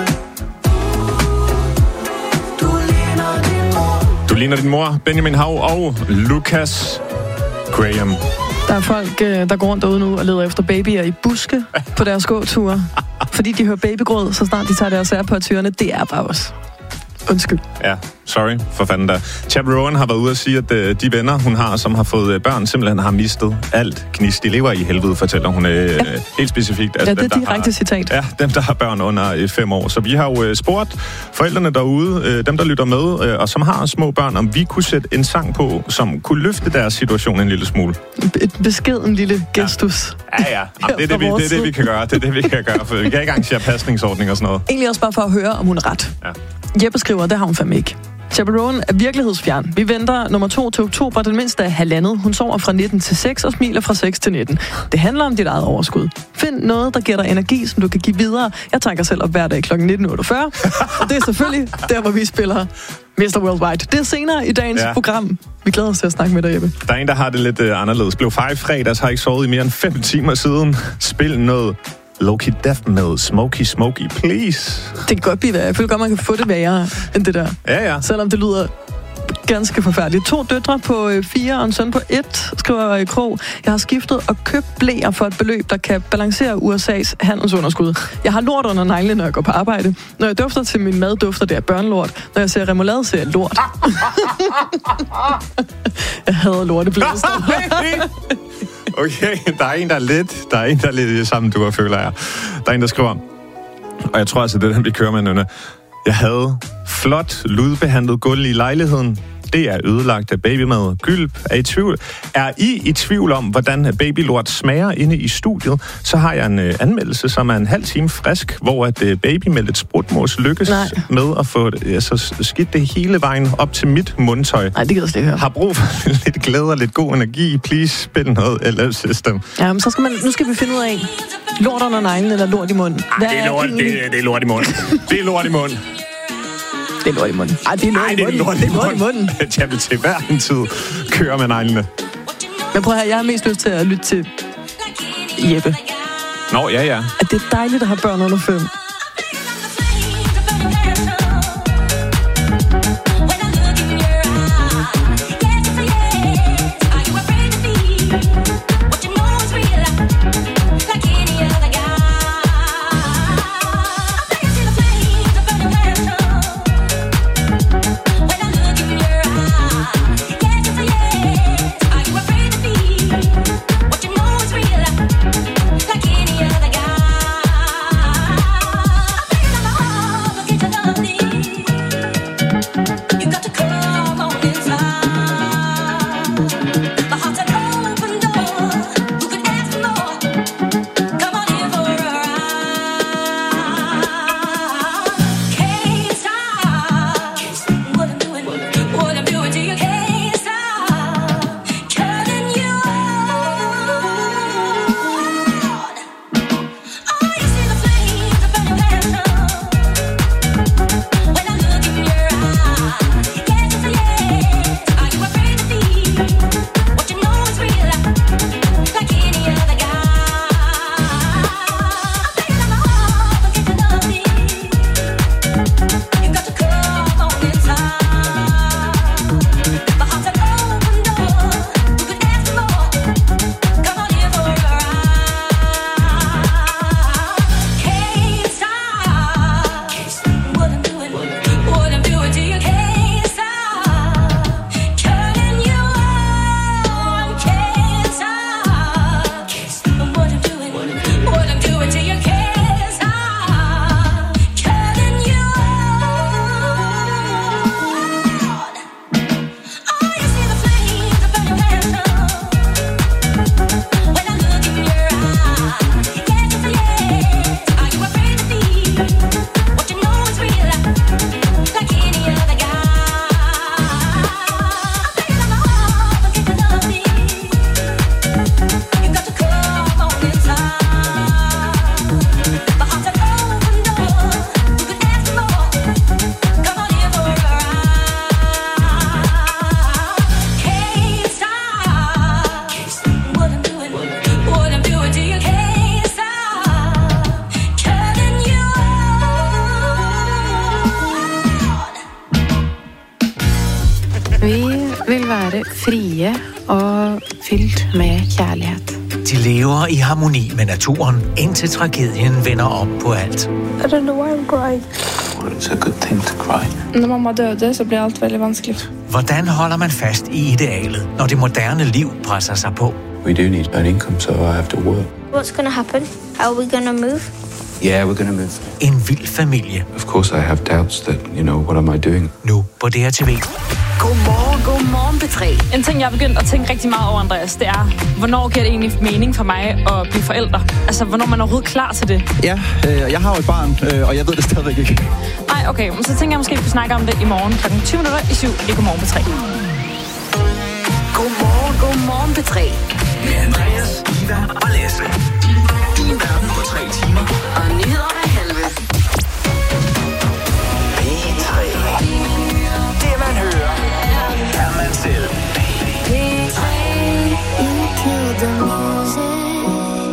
Du ligner din mor. Du ligner din mor, Benjamin Hav og Lucas Graham. Der er folk, der går rundt derude nu og leder efter babyer i buske på deres gåture. Fordi de hører babygråd, så snart de tager deres sær på tyrene. Det er bare os. Undskyld. Ja, sorry for fanden der. Chappell Rowan har været ude at sige, at de venner, hun har, som har fået børn, simpelthen har mistet alt gnist. De lever i helvede, fortæller hun helt specifikt. Altså, det er direkte citat. Ja, dem, der har børn under 5 år. Så vi har jo spurgt forældrene derude, dem, der lytter med, og som har små børn, om vi kunne sætte en sang på, som kunne løfte deres situation en lille smule. Et beskeden lille gestus. Ja. Det er det, vi kan gøre. Det er det, vi kan gøre. For vi kan ikke arrangere pasningsordning og sådan noget. Egentlig også bare for at høre, om hun er ret. Ja. Jeppe skriver, det har hun fandme ikke. Chappell Rowan er virkelighedsfjern. Vi venter nummer 2 til oktober, den mindste er 1,5. Hun sover fra 19 til 6 og smiler fra 6 til 19. Det handler om dit eget overskud. Find noget, der giver dig energi, som du kan give videre. Jeg tanker selv op hver dag kl. 19.48. Og det er selvfølgelig der, hvor vi spiller Mr. Worldwide. Det er senere i dagens program. Vi glæder os til at snakke med dig, Jeppe. Der er en, der har det lidt anderledes. Blev far i fredags, har ikke sovet i mere end 5 timer siden. Spil noget Loki Death med Smokey, please. Det kan godt blive værre. Jeg føler godt, man kan få det værre end det der. Ja. Selvom det lyder ganske forfærdeligt. 2 døtre på 4 og en søn på 1, skriver i Krog. Jeg har skiftet og købt blæer for et beløb, der kan balancere USA's handelsunderskud. Jeg har lort under neglene, når jeg går på arbejde. Når jeg dufter til min mad, dufter det af børnelort. Når jeg ser remoulade, ser jeg lort. Jeg hader lorteblæster. Okay, der er en, der er lidt i samme duer, føler jeg. Der er en, der skriver, og jeg tror altså, det er den, vi kører med, Nynne. Jeg havde flot, lydbehandlet gulv i lejligheden. Det er ødelagt af babymad. Gylp er I tvivl om, hvordan babylort smager inde i studiet, så har jeg en anmeldelse, som er en halv time frisk, hvor at baby med lidt sprutmos lykkes med at få skidt det hele vejen op til mit mundtøj. Nej, det gider jeg slet ikke høre. Har brug for lidt glæde og lidt god energi. Please, spil noget LF-system. Ja, men så nu skal vi finde ud af, lort under neglen eller lort i munden. Det er lort i munden. Det er lort i munden. Det er lort i munden. Det er lort i munden. Jeg vil til hver en tid køre med neglene. Men prøv at høre, jeg har mest lyst til at lytte til Jeppe. Nå, ja. At det er dejligt at have børn under 5. være frie og fyldt med kærlighed. De lever i harmoni med naturen, indtil tragedien vender op på alt. I don't know why I'm crying. It's a good thing to cry. Når mamma døde, så blev alt veldig vanskeligt. Hvordan holder man fast i idealet, når det moderne liv presser sig på? We do need an income, so I have to work. What's gonna happen? How are we gonna move? Yeah, we're gonna move. En vild familie. Of course I have doubts that, what am I doing? Nu på DRTV. Godmorgen P3. En ting, jeg er begyndt at tænke rigtig meget over, Andreas, det er, hvornår giver det egentlig mening for mig at blive forældre? Altså, hvornår man er overhovedet klar til det? Ja, jeg har jo et barn, og jeg ved det stadigvæk ikke. Nej, okay, men så tænker jeg måske, at vi snakker om det i morgen kl. 7:20 i Godmorgen P3. Godmorgen P3. Med Andreas, Ida og Lasse. Din verden på 3 timer. Og nyheder med helvede. P3. Det man hører, er man selv. You killed the music,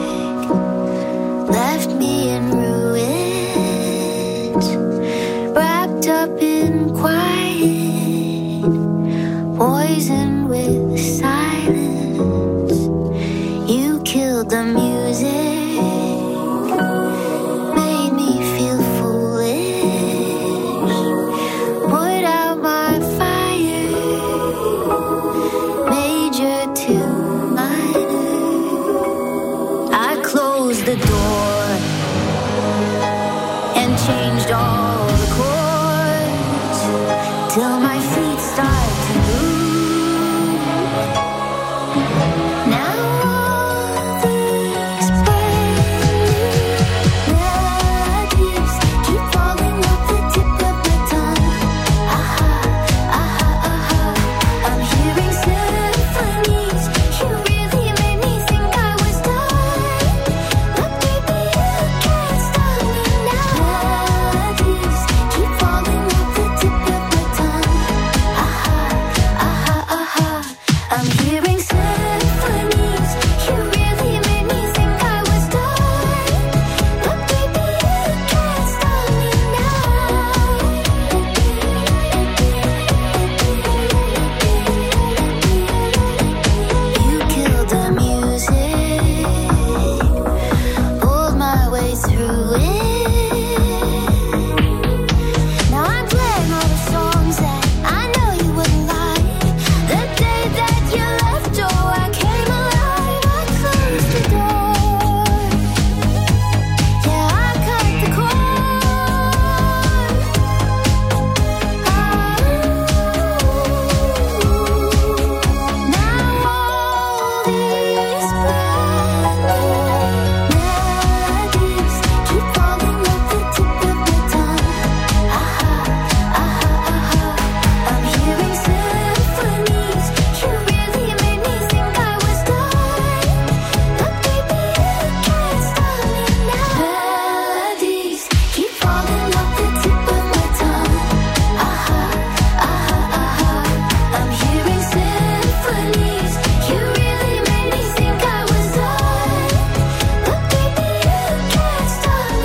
left me in ruins, wrapped up in quiet, poison with silence. You killed the music, made me feel foolish, put out my fire, major to minor. I closed the door and changed all the chords till my feet start to move. Now all these melodies keep falling off the tip of my tongue. Aha, aha, aha. I'm hearing symphonies. You really made me think I was done, but baby you can't stop me now. Melodies keep falling off the tip of my tongue. Aha, aha, aha. I'm hearing symphonies. You really made me think I was done, but baby you can't stop me now. You killed the music, pulled my way through it. Now I'm playing all the songs that I know you wouldn't like. The day that you left, oh, I came alive. I closed the door. Yeah, I cut the cord. Now all these melodies keep falling off the tip of my tongue. Aha, aha, aha. I'm hearing symphonies. You really made me think I was done, but baby you can't stop me now. Melodies keep falling off the tip of my tongue. Aha, aha, aha. I'm hearing symphonies. You really made me think I was done, but baby you can't stop me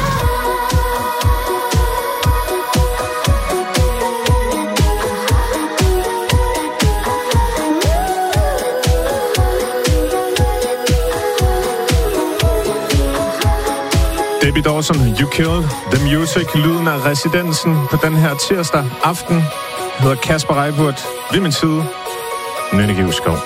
Debbie Dawson, You Killed the Music. Lyden af Residensen på den her tirsdag aften. Jeg hedder Kasper Reippurt. Ved min side, Nynne Givskov.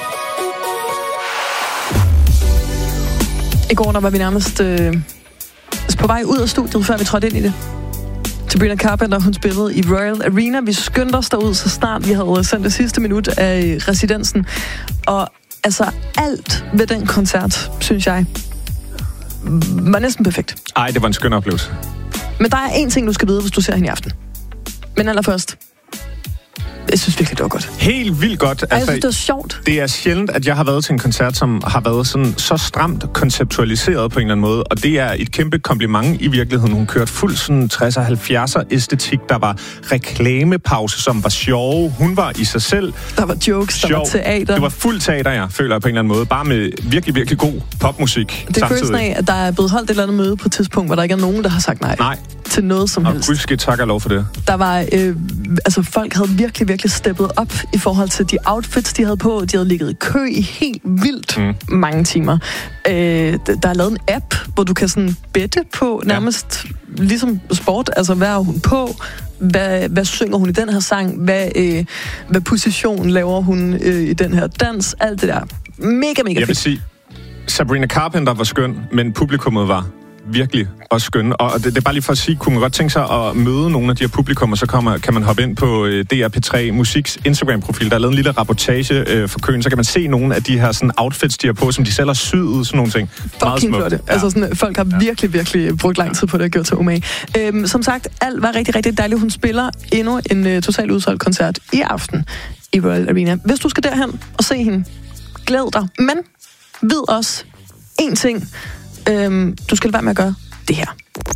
I går der var vi nærmest på vej ud af studiet, før vi trådte ind i det. Sabrina Carpenter, hun spillede i Royal Arena. Vi skyndte os derud, så snart vi havde sendt det sidste minut af Residensen. Og altså alt ved den koncert, synes jeg, var næsten perfekt. Ej, det var en skøn oplevelse. Men der er én ting, du skal vide, hvis du ser hende i aften. Men allerførst, jeg synes virkelig, det var godt. Helt vildt godt. Jeg synes, det var sjovt. Det er sjældent, at jeg har været til en koncert, som har været sådan, så stramt konceptualiseret på en eller anden måde. Og det er et kæmpe kompliment i virkeligheden. Hun kørte fuld sådan 60'er, 70'er æstetik. Der var reklamepause, som var sjove. Hun var i sig selv der var jokes, sjov. Der var teater. Det var fuld teater, jeg føler på en eller anden måde. Bare med virkelig, virkelig god popmusik det samtidig. Det føles af, at der er blevet holdt et eller andet møde på et tidspunkt, hvor der ikke er nogen, der har sagt nej. Nej, til noget som helst. Og gudske tak og lov for det. Der var, folk havde virkelig, virkelig steppet op i forhold til de outfits, de havde på. De havde ligget i kø i helt vildt mange timer. Der er lavet en app, hvor du kan sådan bette på nærmest ligesom sport. Altså, hvad er hun på? Hvad synger hun i den her sang? Hvad position laver hun i den her dans? Alt det der. Mega fedt. Jeg vil sige, Sabrina Carpenter var skøn, men publikummet var virkelig også skønne. Og det er bare lige for at sige, kunne man godt tænke sig at møde nogle af de her publikummer, så kan man hoppe ind på DR P3 Musiks Instagram-profil. Der er lavet en lille rapportage for køen, så kan man se nogle af de her sådan outfits, de har på, som de selv har syet, sådan nogle ting. Meget smukt. Ja. Altså sådan, folk har virkelig brugt lang tid på det og gjort til umage. Som sagt, alt var rigtig, rigtig dejligt. Hun spiller endnu en totalt udsolgt koncert i aften i Royal Arena. Hvis du skal derhen og se hende, glæd dig. Men vid også én ting. Du skal lade være med at gøre det her.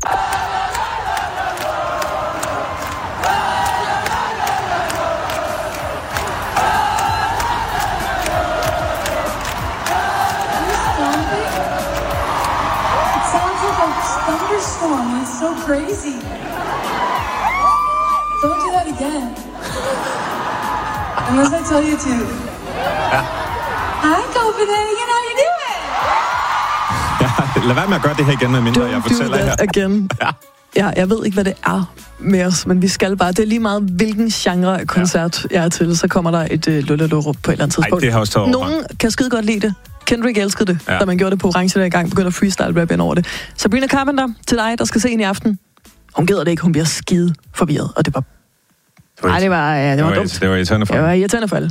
Thunderstorm. It's so crazy. Don't do that again. Unless I tell you to. Hi, Copenhagen. How you doing? Lad være med at gøre det her igen, medmindre jeg fortæller jer. Again. Ja, jeg ved ikke, hvad det er med os, men vi skal bare. Det er lige meget, hvilken genre af koncert jeg er til, så kommer der et lullalurup på et eller andet tidspunkt. Ej, det har også taget Nogen kan skide godt lide det. Kendrick elskede det, da man gjorde det på Orange der i gang, begyndte at freestyle-rap ind over det. Sabrina Carpenter, til dig, der skal se hende i aften. Hun gider det ikke, hun bliver skide forvirret, og det var... Nej, det var dumt. Det var irriterende for alle. Det var irriterende for alle.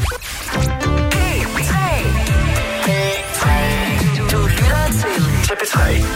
Du lytter til P3.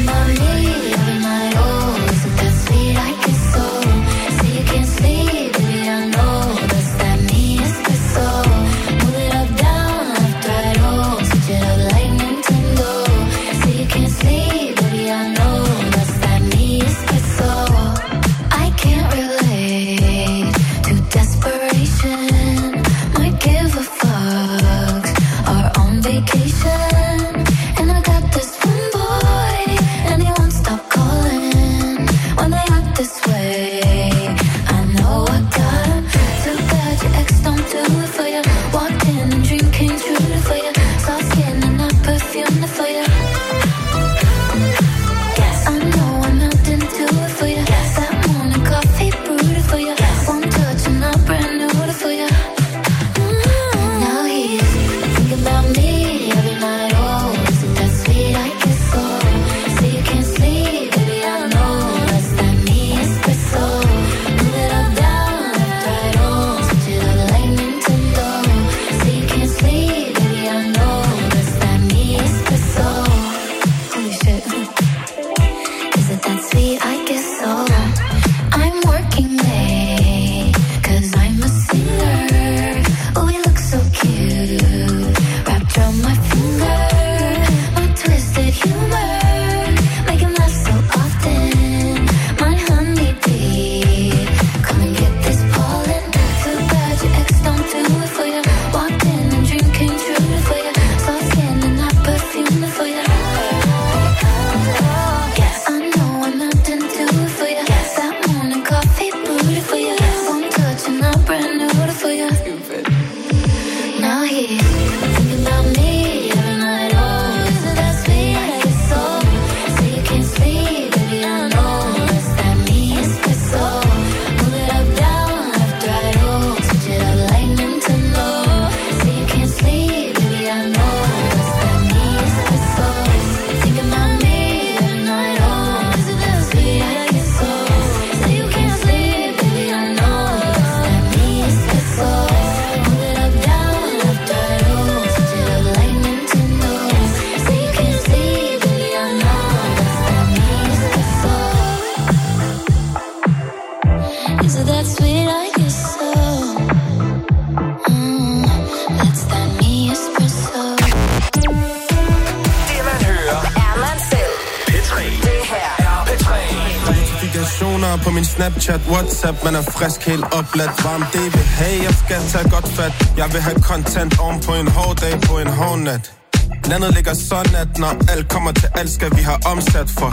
På min Snapchat, WhatsApp, man er frisk, helt opladt, varm DB. Hey, jeg skal tage godt fat. Jeg vil have content oven på en hård dag, på en hård nat. Landet ligger sådan, at når alt kommer til alt, skal vi have omsat for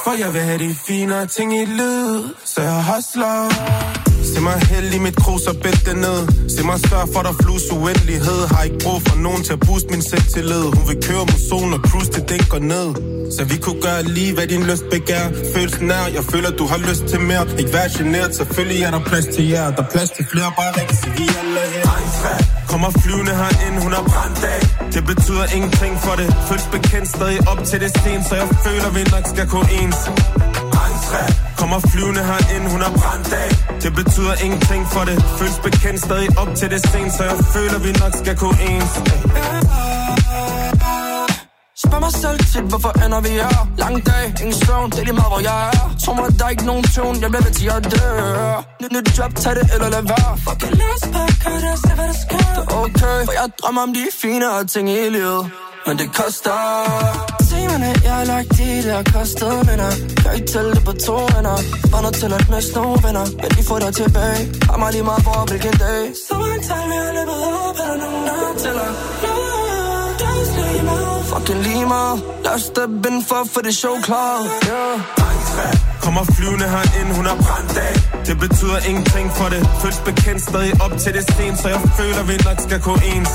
For jeg vil have de finere ting i livet, så jeg hustler. Se mig heldig mit krus og bælte ned. Se mig sørge for der flus uendelighed. Har ikke brug for nogen til at booste min selvtillid. Hun vil køre muson og cruise til den går ned. Så vi kunne gøre lige hvad din lyst begær. Følelsen er, jeg føler du har lyst til mere. Ikke vær generet, selvfølgelig er der plads til jer. Der er plads til flere, bare rigtig så vi alle her. Kommer flyvende herind, hun er brændt af. Det betyder ingenting for det. Føles bekendt stadig op til det sten. Så jeg føler vi nok skal gå ens. Kommer flyvende herind, hun er brændt af. Det betyder ingenting for det. Føles bekendt stadig op til det sten. Så jeg føler vi nok skal gå ens. Spørg mig selv tit, hvorfor ender vi her? Lang dag, ingen søvn, det er lige meget, hvor jeg er. Tror mig, der er ikke nogen tone, jeg bliver ved til at dø. Nyt job, tag det eller lad være. Fucking last pack, kan det se, hvad der sker. Det er okay, for jeg drømmer om de finere ting i livet. Men det koster. Timerne, jeg har lagt i det har kostet, venner. Kan ikke tælle det på 2 venner. Bare nødt til at miste nogle venner. Men de får dig tilbage. Har mig lige meget for hvilken dag. Så mange tal, vi har løbet op. Er der nogen, der tæller? Fucking lige meget. Lad os steppe ind for det show klar. Kommer flyvende herind, hun er brændt af. Det betyder ingenting for det. Føles bekendt stadig op til det sten. Så jeg føler vi nok skal gå ens.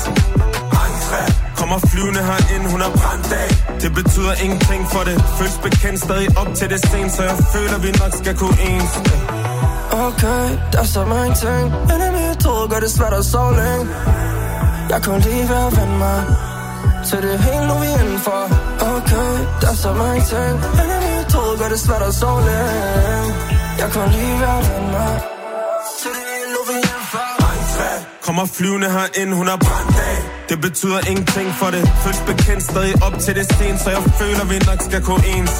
Kommer flyvende herind, hun er brændt af. Det betyder ingenting for det. Føles bekendt stadig op til det sten. Så jeg føler vi nok skal gå ens. Okay, der er så mange ting. Men i mit hoved gør det svært at sove længe. Jeg kunne lige være vende mig så det er helt nu vi er indenfor. Okay, der er så mange ting. Men i mit hoved gør det svært at sove længe. Jeg kunne lige være vende mig så det er helt nu vi er indenfor. Kommer flyvende herind, hun er brændt af. Det betyder ingenting for det. Føles bekendt stadig op til det sten. Så jeg føler vi nok skal gå ens.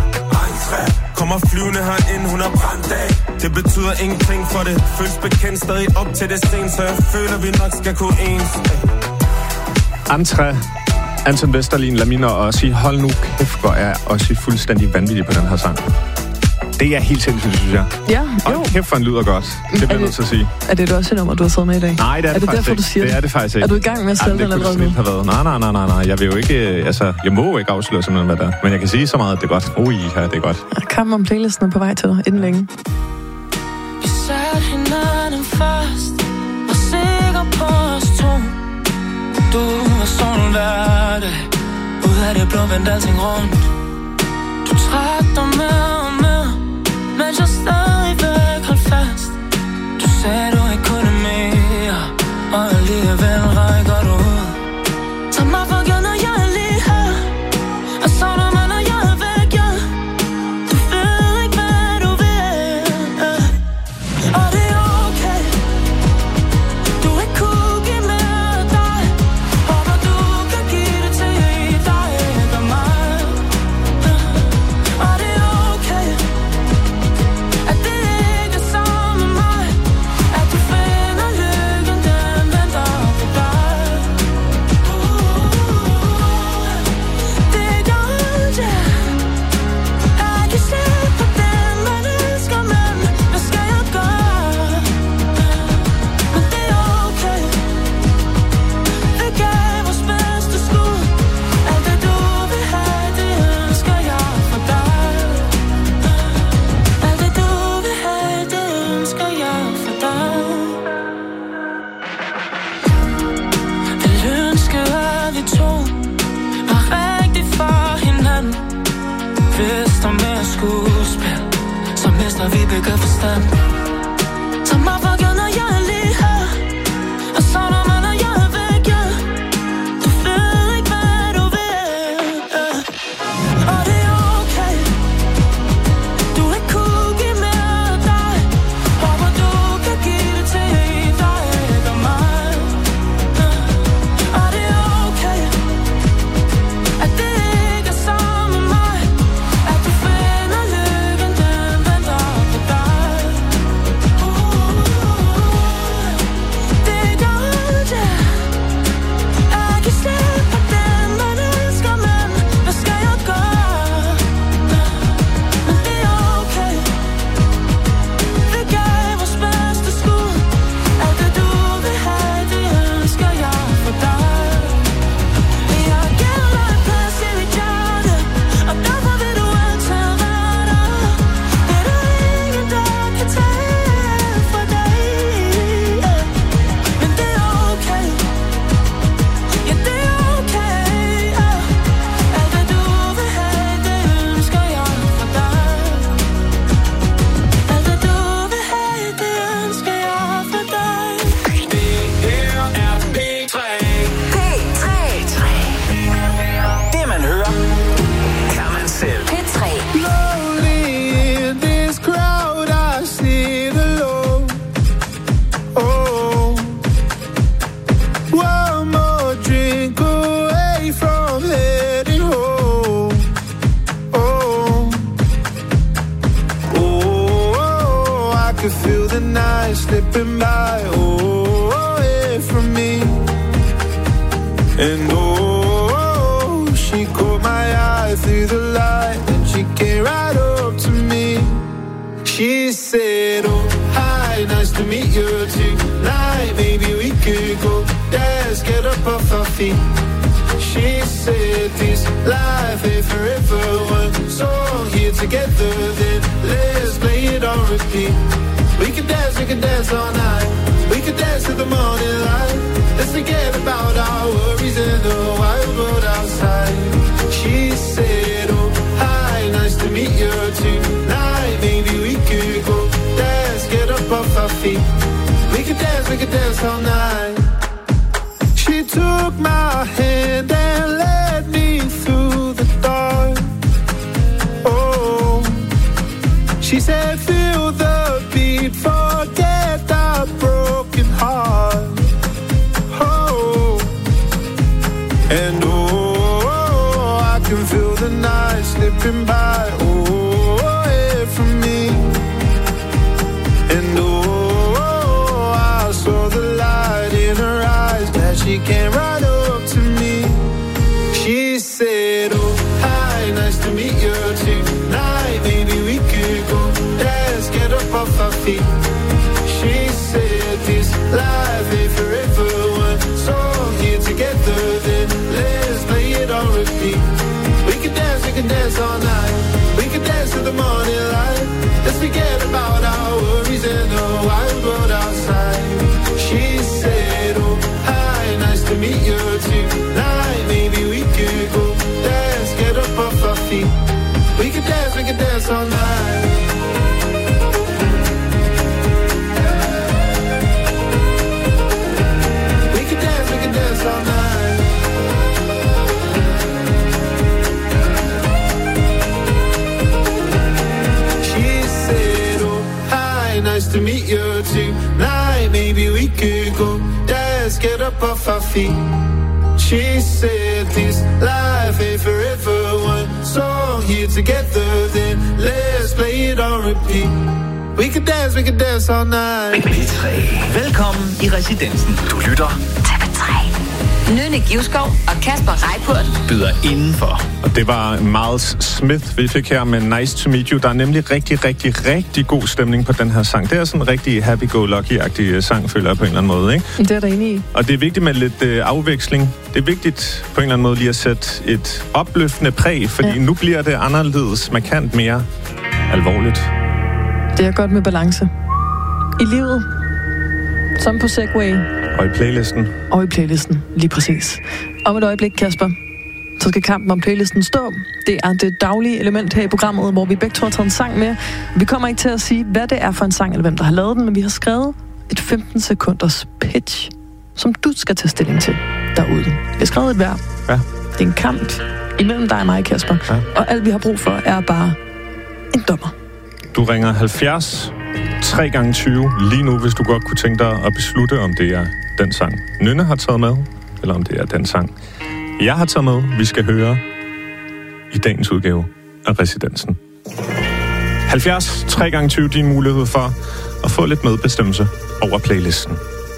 Kommer flyvende herind, hun er brændt af. Det betyder ingenting for det. Føles bekendt stadig op til det sten. Så jeg føler vi nok skal gå ens. Entré, Anton Vesterlin, Lamina og Ossi. Hold nu kæft, hvor er Ossi fuldstændig vanvittig på den her sang. Det er helt sindssygt, synes jeg. Ja, jo. Og kæft, for han lyder godt. Det bliver jeg nødt til at sige. Er det også et nummer, du har taget med i dag? Nej, det er det faktisk derfor, ikke. Du siger det er det faktisk ikke. Er du i gang med at sælge den allerede nu? Nej. Jeg vil jo ikke... Altså, jeg må jo ikke afsløre simpelthen, hvad der. Men jeg kan sige så meget, at det er godt. Ja, det er godt. Kampen om playlisten er på vej til dig inden længe. Vi satte hinanden først. Var sikker på os to. Du var sådan hver dag. Ud af det blå vendte alting rundt. Du trak dig med og med, mens jeg stadigvæk holdt fast. Du sagde du ikke kunne mere, og alligevel rækker du ud. Tag mig for givet, når jeg er lige her, og savner mig, når jeg er væk, ja. Du ved ikke, hvad du vil, og det er okay. Du ikke kunne give mere af dig. Håber du kan give det til dig, ikke mig. Og det er okay, at det ikke er sammen med mig. At du finder lykken, den venter på dig. Det er godt, ja. Jeg kan se på den, man elsker, men hvad skal jeg gøre? Men det er okay. Vi gav vores bedste skud. Alt det du vil have, det ønsker jeg for dig. Alt det du vil have, det ønsker jeg for dig. Vil ønske, at vi to var rigtig for hinanden. Hvis der mere skuespil, så mister vi begge forstand. Tag mig for givet, når jeg er lige her, og savner mig, når jeg er væk, ja. Du ved ikke, hvad du vil, og det er okay. Du ikke kunne give mere af dig. Håber du kan give det til dig, ikke mig. Og det er okay, at det ikke er sammen med mig. At du finder lykken, den venter på dig. could feel the night slipping by, away from me. And she caught my eye through the light, and she came right up to me. She said, oh, hi, nice to meet you tonight. Maybe we could go dance, get up off our feet. She said, this life ain't forever. One song here together, then let's play it on repeat. We can dance all night. We can dance to the morning light. Let's forget about our worries in the wild world outside. She said, oh, hi, nice to meet you tonight. Maybe we could go dance, get up off our feet. We can dance all night. She took my hand and led me through the dark. Oh, she said, feel the beat, forget our broken heart. Oh, and I can feel the night slipping by, away from me. And I saw the light in her eyes, that she came right up to me. She said, oh, hi, nice to meet you tonight. Maybe we could go dance, get up off our feet. She said, this life ain't forever. One song here together, then let's play it on repeat. We can dance all night. We can dance to the morning light. Let's forget about our worries in the wild world outside. She said, oh, hi, nice to meet you tonight. Maybe we could go dance, get up off our feet. We can dance all night. We can dance all night. She said, oh, hi, nice to meet you tonight. Maybe we could go dance, get up off our feet. She said, this life ain't forever. One song here together, then let's play it on repeat. We can dance all night. P3. Velkommen i residensen. Du lytter til P3. Nynne Givskov og Kasper Reippurt byder indenfor. Og det var Miles Smith, vi fik her med Nice to Meet You. Der er nemlig rigtig god stemning på den her sang. Det er sådan en rigtig happy-go-lucky-agtig sang, føler jeg på en eller anden måde, ikke? Det er der enig i. Og det er vigtigt med lidt afveksling. Det er vigtigt på en eller anden måde lige at sætte et opløftende præg, fordi nu bliver det anderledes, markant mere alvorligt. Det er godt med balance. I livet, som på Segway. Og i playlisten. Og i playlisten, lige præcis. Om et øjeblik, Kasper, så skal kampen om playlisten stå. Det er det daglige element her i programmet, hvor vi begge to har taget en sang med. Vi kommer ikke til at sige, hvad det er for en sang, eller hvem der har lavet den, men vi har skrevet et 15 sekunders pitch, som du skal tage stilling til derude. Vi har skrevet et verb. Ja. Det er en kamp imellem dig og mig, Kasper. Ja. Og alt vi har brug for er bare en dommer. Du ringer 70 3x20 lige nu, hvis du godt kunne tænke dig at beslutte, om det er den sang, Nynne har taget med, eller om det er den sang, jeg har taget med, vi skal høre i dagens udgave af Residensen. 70 3x20, din mulighed for at få lidt medbestemmelse over playlisten.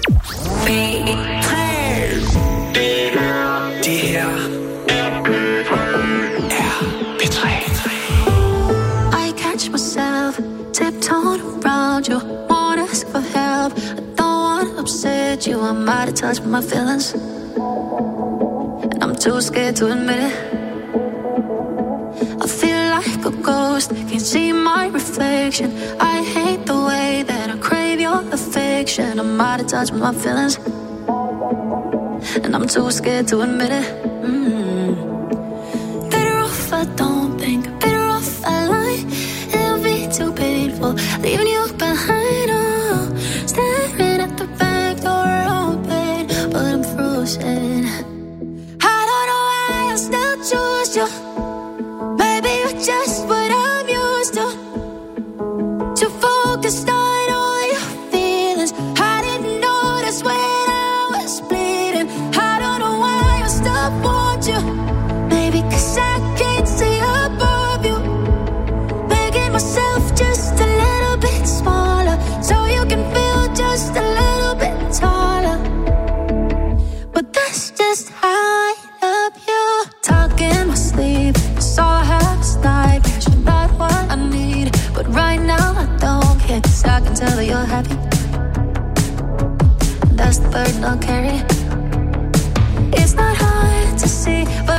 You won't ask for help. I don't want to upset you. I'm out of touch with my feelings, and I'm too scared to admit it. I feel like a ghost, can't see my reflection. I hate the way that I crave your affection. I'm out of touch with my feelings, and I'm too scared to admit it. Better off I don't think, better off I lie. It'll be too painful leaving you behind, oh, staring at the back door open, but I'm frozen. I don't know why I still choose you. Maybe you're just what I'm used to. Too focused on all your feelings. I didn't notice when I was bleeding. I don't know why I still want you. Maybe 'cause I can't see above you. Making myself just a little bit smaller, can tell that you're happy. That's the burden I'll carry. It's not hard to see, but